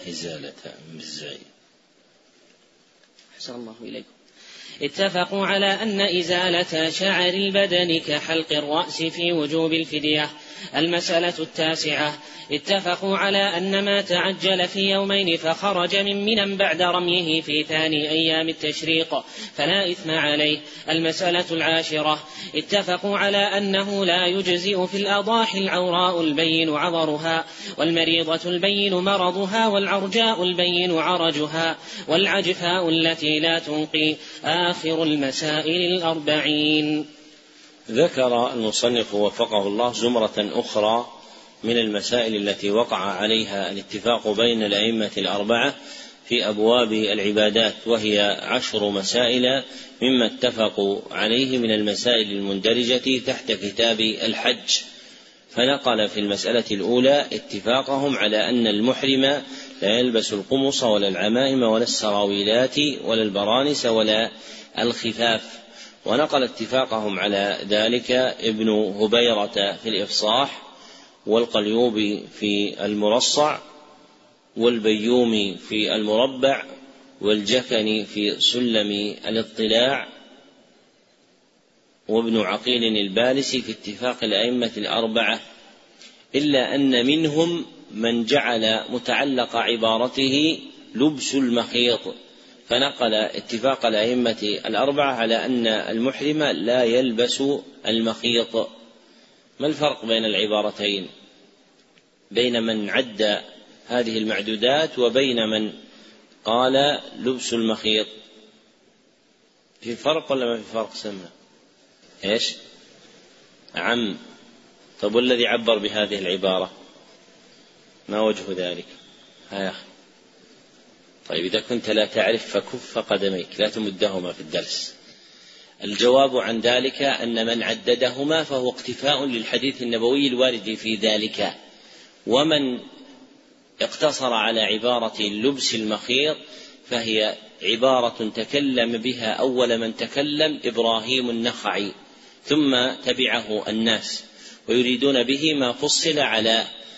S2: اتفقوا على أن إزالة شعر البدن كحلق الرأس في وجوب الفدية. المسألة التاسعة: اتفقوا على أن ما تعجل في يومين فخرج من منى بعد رميه في ثاني أيام التشريق فلا إثم عليه. المسألة العاشرة: اتفقوا على أنه لا يجزئ في الأضاحي العوراء البين عضرها والمريضة البين مرضها والعرجاء البين عرجها والعجفاء التي لا تنقي. آخر المسائل 40.
S1: ذكر المصنف وفقه الله زمرة أخرى من المسائل التي وقع عليها الاتفاق بين الأئمة الأربعة في أبواب العبادات، وهي 10 مسائل مما اتفقوا عليه من المسائل المندرجة تحت كتاب الحج. فنقل في المسألة الأولى اتفاقهم على أن المحرم لا يلبس القمص ولا العمائم ولا السراويلات ولا البرانس ولا الخفاف، ونقل اتفاقهم على ذلك ابن هبيرة في الإفصاح والقليوبي في المرصع والبيومي في المربع والجكني في سلم الاطلاع وابن عقيل البالسي في اتفاق الأئمة الأربعة، إلا أن منهم من جعل متعلق عبارته لبس المخيط، فنقل اتفاق الأئمة الأربعة على أن المحرم لا يلبس المخيط. ما الفرق بين العبارتين، بين من عد هذه المعدودات وبين من قال لبس المخيط؟ في فرق ولا ما في فرق؟ سمع ايش عم. طب والذي عبر بهذه العبارة ما وجه ذلك؟ يا أخي طيب إذا كنت لا تعرف فكف قدميك لا تمدهما في الدرس. الجواب عن ذلك أن من عددهما فهو اقتفاء للحديث النبوي الوارد في ذلك، ومن اقتصر على عبارة لبس المخيط فهي عبارة تكلم بها أول من تكلم إبراهيم النخعي ثم تبعه الناس، ويريدون به ما فصل على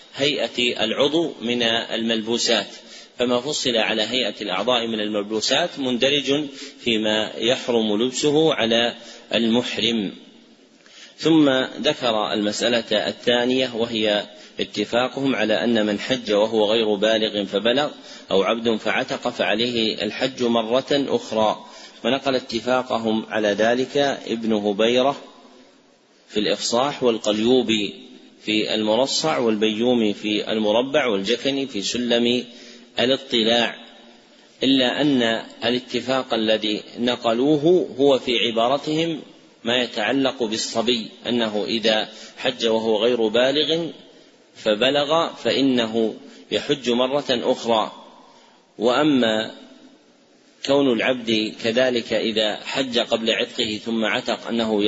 S1: هيئة العضو من الملبوسات، فما فصل على هيئة الأعضاء من الملبوسات مندرج فيما يحرم لبسه على المحرم. ثم ذكر المسألة الثانية وهي اتفاقهم على أن من حج وهو غير بالغ فبلغ أو عبد فعتق فعليه الحج مرة أخرى، ونقل اتفاقهم على ذلك ابن هبيرة في الإفصاح، والقليوبي في المرصع، والبيومي في المربع، والجكني في سلم الاطلاع، إلا أن الاتفاق الذي نقلوه هو في عبارتهم ما يتعلق بالصبي، أنه إذا حج وهو غير بالغ فبلغ فإنه يحج مرة أخرى. وأما كون العبد كذلك إذا حج قبل عتقه ثم عتق أنه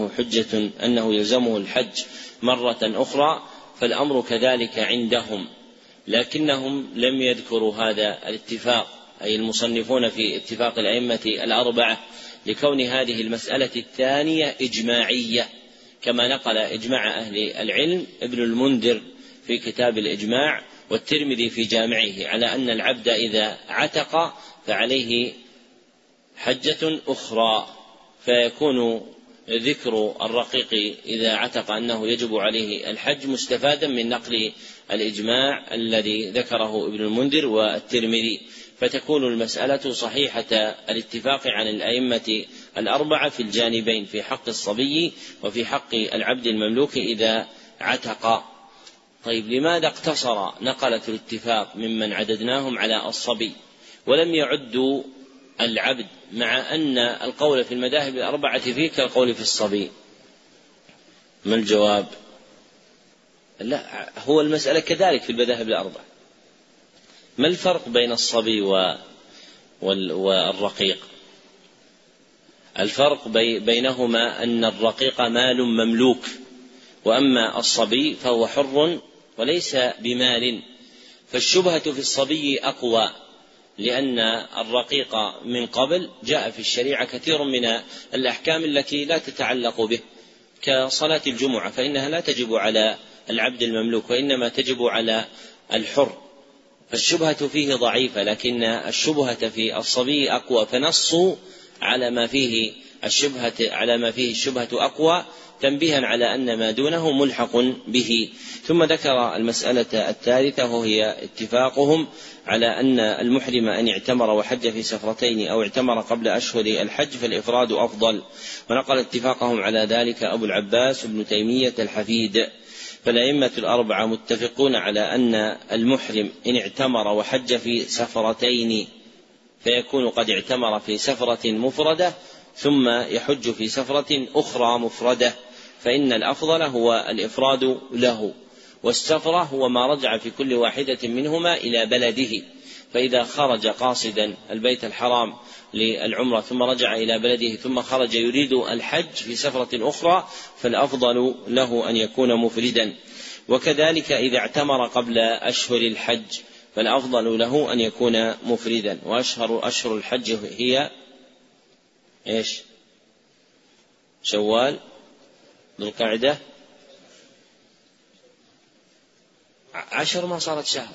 S1: يلزمه الحج مرة أخرى، فالأمر كذلك عندهم، لكنهم لم يذكروا هذا الاتفاق، أي المصنفون في اتفاق الأئمة الأربعة، لكون هذه المسألة الثانية إجماعية، كما نقل إجماع أهل العلم ابن المنذر في كتاب الإجماع، والترمذي في جامعه، على أن العبد إذا عتق فعليه حجة أخرى، فيكون ذكر الرقيق إذا عتق أنه يجب عليه الحج مستفادا من نقل الإجماع الذي ذكره ابن المنذر والترمذي، فتكون المسألة صحيحة الاتفاق عن الأئمة الأربعة في الجانبين، في حق الصبي وفي حق العبد المملوك إذا عتق. طيب، لماذا اقتصر نقلة الاتفاق ممن عددناهم على الصبي ولم يعدوا العبد، مع أن القول في المذاهب الأربعة فيه كالقول في الصبي؟ ما الجواب؟ لا، هو المسألة كذلك في المذاهب الأربعة. ما الفرق بين الصبي والرقيق؟ الفرق بينهما أن الرقيق مال مملوك، وأما الصبي فهو حر وليس بمال، فالشبهة في الصبي أقوى، لأن الرقيق من قبل جاء في الشريعة كثير من الأحكام التي لا تتعلق به، كصلاة الجمعة فإنها لا تجب على العبد المملوك وإنما تجب على الحر، فالشبهة فيه ضعيفة، لكن الشبهة في الصبي أقوى، فنصوا على ما فيه الشبهة أقوى، تنبيها على أن ما دونه ملحق به. ثم ذكر المسألة الثالثة وهي اتفاقهم على أن المحرم أن اعتمر وحج في سفرتين أو اعتمر قبل أشهر الحج فالإفراد أفضل، ونقل اتفاقهم على ذلك أبو العباس ابن تيمية الحفيد. فالأئمة الأربعة متفقون على أن المحرم إن اعتمر وحج في سفرتين فيكون قد اعتمر في سفرة مفردة ثم يحج في سفرة أخرى مفردة، فإن الأفضل هو الإفراد له، والسفرة هو ما رجع في كل واحدة منهما إلى بلده، فإذا خرج قاصدا البيت الحرام للعمرة ثم رجع إلى بلده ثم خرج يريد الحج في سفرة أخرى فالأفضل له أن يكون مفردا. وكذلك إذا اعتمر قبل أشهر الحج فالأفضل له أن يكون مفردا. وأشهر أشهر الحج هي إيش؟ شوال، ذو القعدة، 10 ما صارت شهر.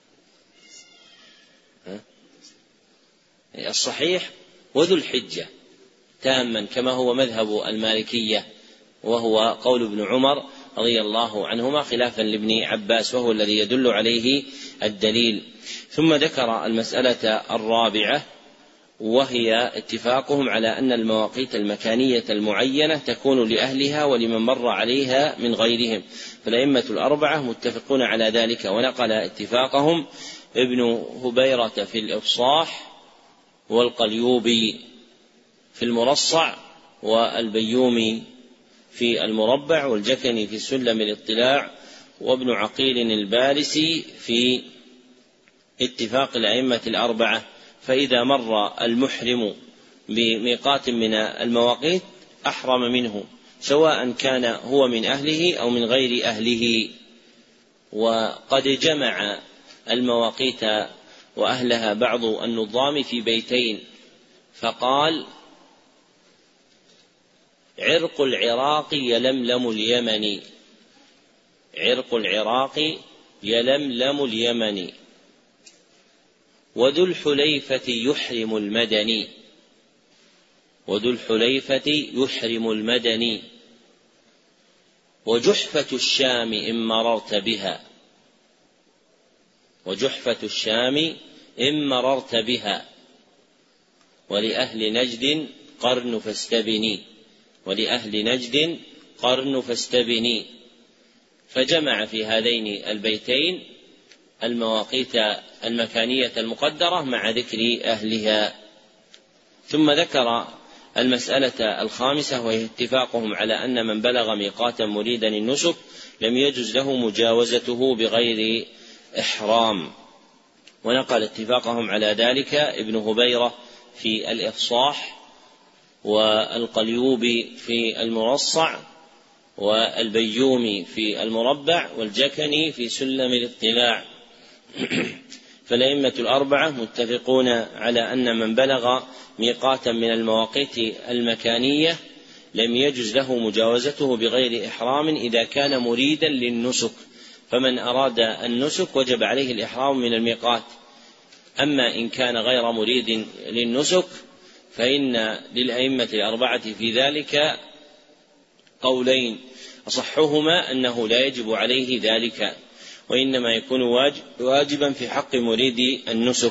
S1: الصحيح وذو الحجة تاما كما هو مذهب المالكية، وهو قول ابن عمر رضي الله عنهما خلافا لابن عباس، وهو الذي يدل عليه الدليل. ثم ذكر المسألة الرابعة وهي اتفاقهم على أن المواقيت المكانية المعينة تكون لأهلها ولمن مر عليها من غيرهم، فالأئمة الأربعة متفقون على ذلك، ونقل اتفاقهم ابن هبيرة في الإفصاح، والقليوبي في المرصع، والبيومي في المربع، والجكني في سلم الاطلاع، وابن عقيل البارسي في اتفاق الأئمة الأربعة. فإذا مر المحرم بميقات من المواقيت أحرم منه، سواء كان هو من أهله أو من غير أهله. وقد جمع المواقيت وأهلها بعض النظام في بيتين، فقال: عرق العراق يلملم اليمن، عرق العراق يلملم اليمني، وذو الحليفة يحرم المدني، وذو الحليفة يحرم المدني، وجحفة الشام إن مررت بها، وجحفة الشام إن مررت بها، ولأهل نجد قرن فاستبني، ولأهل نجد قرن فاستبني. فجمع في هذين البيتين المواقيت المكانية المقدرة مع ذكر أهلها. ثم ذكر المسألة الخامسة، وهي اتفاقهم على أن من بلغ ميقاتا مريدا النسك لم يجز له مجاوزته بغير إحرام، ونقل اتفاقهم على ذلك ابن هبيرة في الإفصاح، والقليوبي في المرصع، والبيومي في المربع، والجكني في سلم الاطلاع. فالأئمة الأربعة متفقون على أن من بلغ ميقاتا من المواقيت المكانية لم يجز له مجاوزته بغير إحرام إذا كان مريدا للنسك، فمن أراد النسك وجب عليه الإحرام من الميقات. أما إن كان غير مريد للنسك فإن للأئمة الأربعة في ذلك قولين، أصحهما أنه لا يجب عليه ذلك، وإنما يكون واجبا في حق مريد النسك.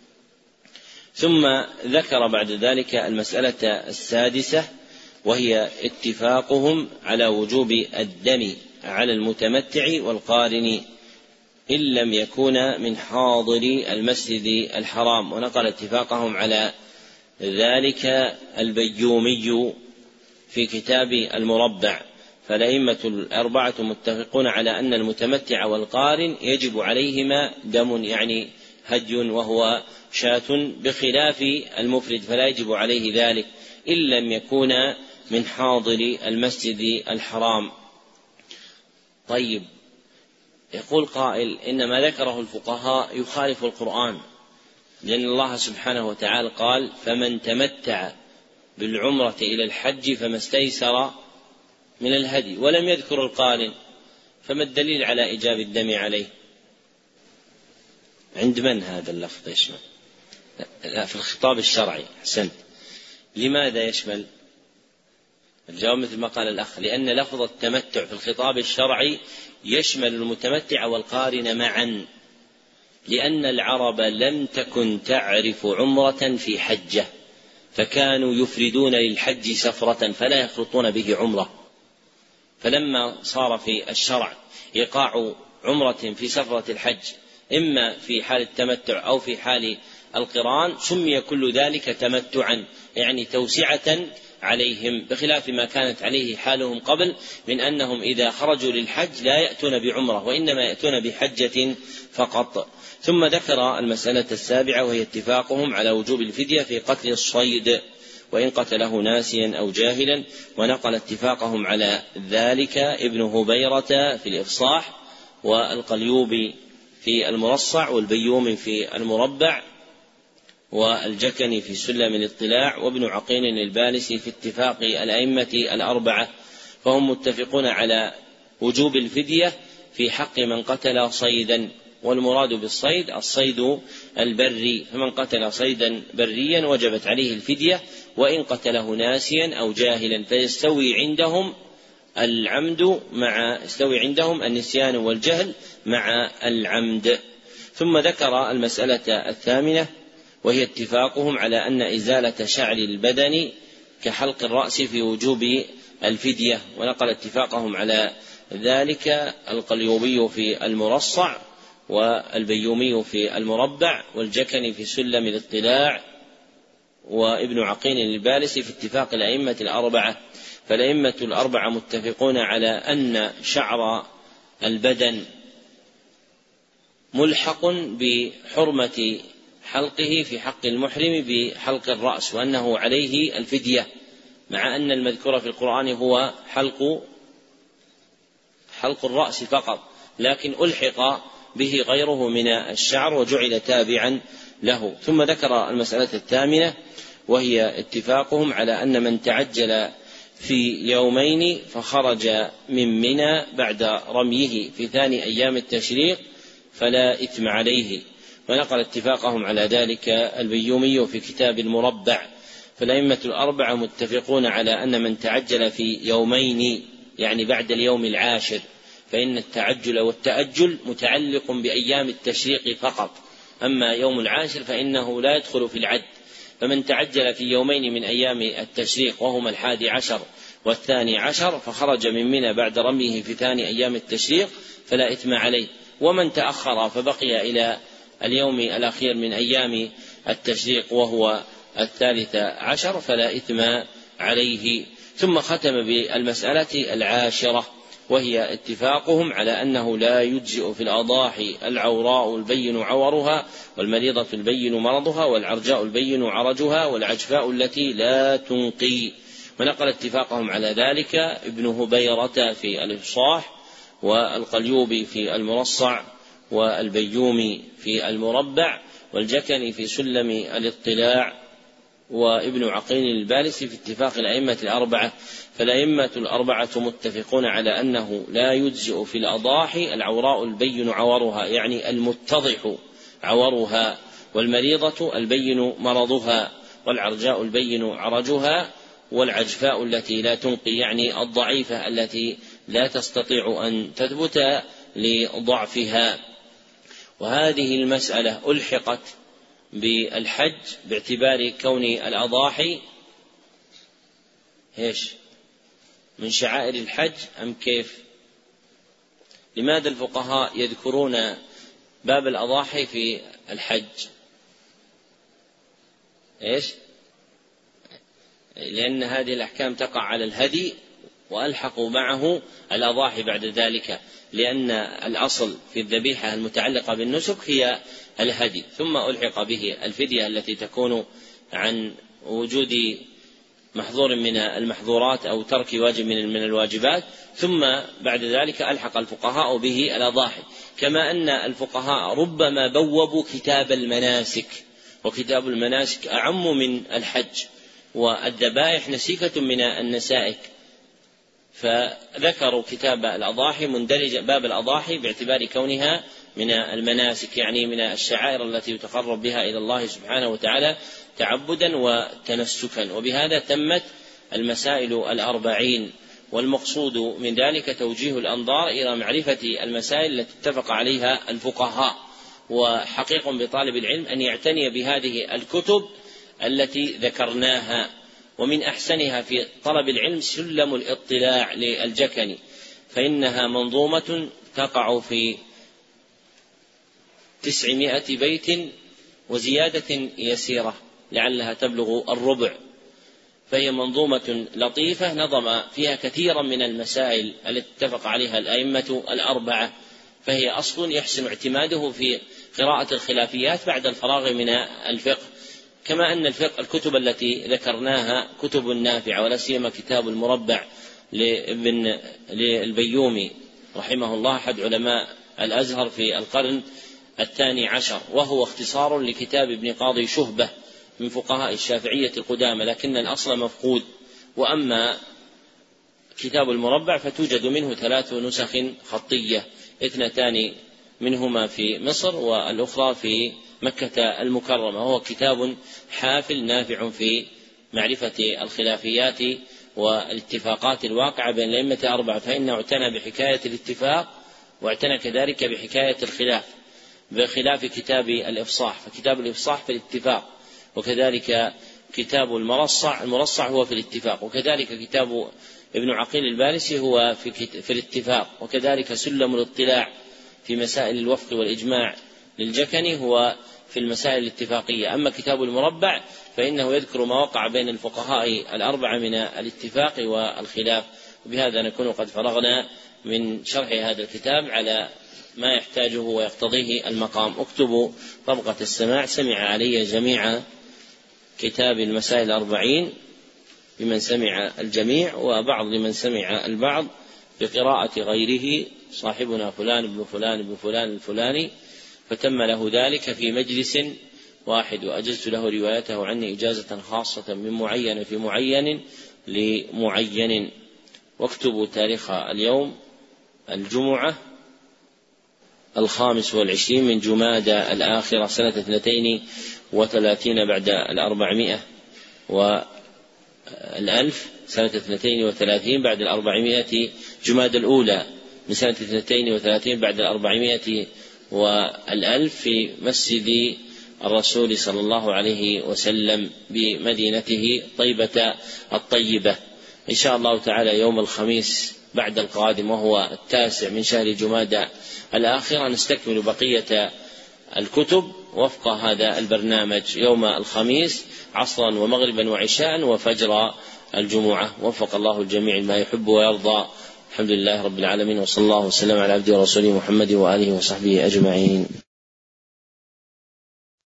S1: ثم ذكر بعد ذلك المسألة السادسة، وهي اتفاقهم على وجوب الدم على المتمتع والقارن إن لم يكون من حاضر المسجد الحرام، ونقل اتفاقهم على ذلك البيومي في كتاب المربع. فالأئمة الأربعة متفقون على أن المتمتع والقارن يجب عليهما دم، يعني هدي وهو شاة، بخلاف المفرد فلا يجب عليه ذلك إن لم يكون من حاضر المسجد الحرام. طيب، يقول قائل إن ما ذكره الفقهاء يخالف القرآن، لأن الله سبحانه وتعالى قال: فمن تمتع بالعمرة إلى الحج فما استيسر من الهدي، ولم يذكر القارن، فما الدليل على إيجاب الدم عليه؟ عند من هذا اللفظ يشمل؟ لا، في الخطاب الشرعي. أحسنت. لماذا يشمل؟ الجواب مثل ما قال الأخ، لأن لفظ التمتع في الخطاب الشرعي يشمل المتمتع والقارن معا، لأن العرب لم تكن تعرف عمرة في حجة، فكانوا يفردون للحج سفرة فلا يخلطون به عمرة. فلما صار في الشرع إيقاع عمرة في سفرة الحج إما في حال التمتع أو في حال القران سمي كل ذلك تمتعا، يعني توسعة عليهم، بخلاف ما كانت عليه حالهم قبل من أنهم إذا خرجوا للحج لا يأتون بعمرة وإنما يأتون بحجة فقط. ثم ذكر المسألة السابعة، وهي اتفاقهم على وجوب الفدية في قتل الصيد وإن قتله ناسيا أو جاهلا، ونقل اتفاقهم على ذلك ابن هبيرة في الإفصاح، والقليوبي في المرصع، والبيومي في المربع، والجكني في سلم الاطلاع، وابن عقيل البالسي في اتفاق الأئمة الأربعة، فهم متفقون على وجوب الفدية في حق من قتل صيدا، والمراد بالصيد الصيد البري، فمن قتل صيدا بريا وجبت عليه الفدية وإن قتله ناسيا أو جاهلا، فيستوي عندهم العمد يستوي عندهم النسيان والجهل مع العمد. ثم ذكر المسألة الثامنة، وهي اتفاقهم على أن إزالة شعر البدن كحلق الرأس في وجوب الفدية، ونقل اتفاقهم على ذلك القليوبي في المرصع، والبيومي في المربع، والجكني في سلم الاطلاع، وابن عقيل البالسي في اتفاق الأئمة الأربعة. فالأئمة الأربعة متفقون على أن شعر البدن ملحق بحرمة حلقه في حق المحرم بحلق الرأس، وأنه عليه الفدية، مع أن المذكور في القرآن هو حلق الرأس فقط، لكن ألحق به غيره من الشعر وجعل تابعا له. ثم ذكر المسألة الثامنة، وهي اتفاقهم على أن من تعجل في يومين فخرج من منى بعد رميه في ثاني أيام التشريق فلا إثم عليه. ونقل اتفاقهم على ذلك البيومي في كتاب المربع. فالأئمة الأربعة متفقون على أن من تعجل في يومين يعني بعد اليوم العاشر فإن التعجل والتأجل متعلق بأيام التشريق فقط، أما يوم العاشر فإنه لا يدخل في العد. فمن تعجل في يومين من أيام التشريق وهما 11 و12 فخرج من منى بعد رميه في ثاني أيام التشريق فلا إثم عليه. ومن تأخر فبقي إلى اليوم الأخير من أيام التشريق وهو 13 فلا إثم عليه. ثم ختم بالمسألة 10 وهي اتفاقهم على أنه لا يجزئ في الأضاحي العوراء البين عورها والمريضة البين مرضها والعرجاء البين عرجها والعجفاء التي لا تنقي. ونقل اتفاقهم على ذلك ابن هبيرة في الإفصاح والقليوبي في المرصع والبيومي في المربع والجكني في سلم الاطلاع وابن عقيل البالسي في اتفاق الأئمة الأربعة. فالأئمة الأربعة متفقون على أنه لا يجزئ في الأضاحي العوراء البين عورها يعني المتضح عورها والمريضة البين مرضها والعرجاء البين عرجها والعجفاء التي لا تنقي يعني الضعيفة التي لا تستطيع أن تثبت لضعفها. وهذه المسألة ألحقت بالحج باعتبار كون الأضاحي من شعائر الحج أم كيف؟ لماذا الفقهاء يذكرون باب الأضاحي في الحج؟ لأن هذه الأحكام تقع على الهدي وألحقوا معه الأضاحي بعد ذلك، لأن الأصل في الذبيحة المتعلقة بالنسك هي الهدي، ثم ألحق به الفدية التي تكون عن وجود محظور من المحظورات أو ترك واجب من الواجبات، ثم بعد ذلك ألحق الفقهاء به الأضاحي. كما أن الفقهاء ربما بوبوا كتاب المناسك، وكتاب المناسك أعم من الحج، والذبائح نسيكة من النسائك، فذكروا كتاب الأضاحي مندرج باب الأضاحي باعتبار كونها من المناسك يعني من الشعائر التي يتقرب بها إلى الله سبحانه وتعالى تعبدا وتنسكا. وبهذا تمت المسائل 40. والمقصود من ذلك توجيه الأنظار إلى معرفة المسائل التي اتفق عليها الفقهاء. وحقيق بطالب العلم أن يعتني بهذه الكتب التي ذكرناها، ومن أحسنها في طلب العلم سلم الاطلاع للجكني، فإنها منظومة تقع في 900 بيت وزيادة يسيرة لعلها تبلغ الربع، فهي منظومة لطيفة نظم فيها كثيرا من المسائل التي اتفق عليها الأئمة الأربعة، فهي أصل يحسن اعتماده في قراءة الخلافيات بعد الفراغ من الفقه. كما أن الكتب التي ذكرناها كتب نافعة، ولا سيما كتاب المربع للبيومي رحمه الله أحد علماء الأزهر في القرن 12، وهو اختصار لكتاب ابن قاضي شهبة من فقهاء الشافعية القدامى، لكن الأصل مفقود. وأما كتاب المربع فتوجد منه 3 نسخ خطية، 2 منهما في مصر والأخرى في مكة المكرمة، وهو كتاب حافل نافع في معرفة الخلافيات والاتفاقات الواقعة بين الأئمة الأربعة، فإنه اعتنى بحكاية الاتفاق واعتنى كذلك بحكاية الخلاف، بخلاف كتاب الإفصاح، فكتاب الإفصاح في الاتفاق، وكذلك كتاب المرصع هو في الاتفاق، وكذلك كتاب ابن عقيل البالسي هو في الاتفاق، وكذلك سلم الاطلاع في مسائل الوفق والإجماع للجكني هو في المسائل الاتفاقية. أما كتاب المربع فإنه يذكر ما وقع بين الفقهاء الأربعة من الاتفاق والخلاف. وبهذا نكون قد فرغنا من شرح هذا الكتاب على ما يحتاجه ويقتضيه المقام. اكتبوا طبقة السماع سمع علي جميع كتاب المسائل 40 لمن سمع الجميع، وبعض لمن سمع البعض بقراءة غيره صاحبنا فلان بن فلان بن فلان الفلاني، فتم له ذلك في مجلس واحد، وأجزت له روايته عني إجازة خاصة من معين في معين لمعين. واكتبوا تاريخ اليوم الجمعة 25 من جمادى الآخرة سنة 32 بعد 400 والألف، سنة 32 بعد 400 جمادى الأولى من سنة 32 بعد 400 والألف في مسجد الرسول صلى الله عليه وسلم بمدينته طيبة الطيبة. إن شاء الله تعالى يوم الخميس بعد القادم وهو 9 من شهر جمادى الآخرة نستكمل بقية الكتب وفق هذا البرنامج يوم الخميس عصرا ومغربا وعشاء وفجر الجمعة. وفق الله الجميع ما يحب ويرضى. الحمد لله رب العالمين، وصلى الله وسلم على عبده ورسوله محمد وآله وصحبه أجمعين.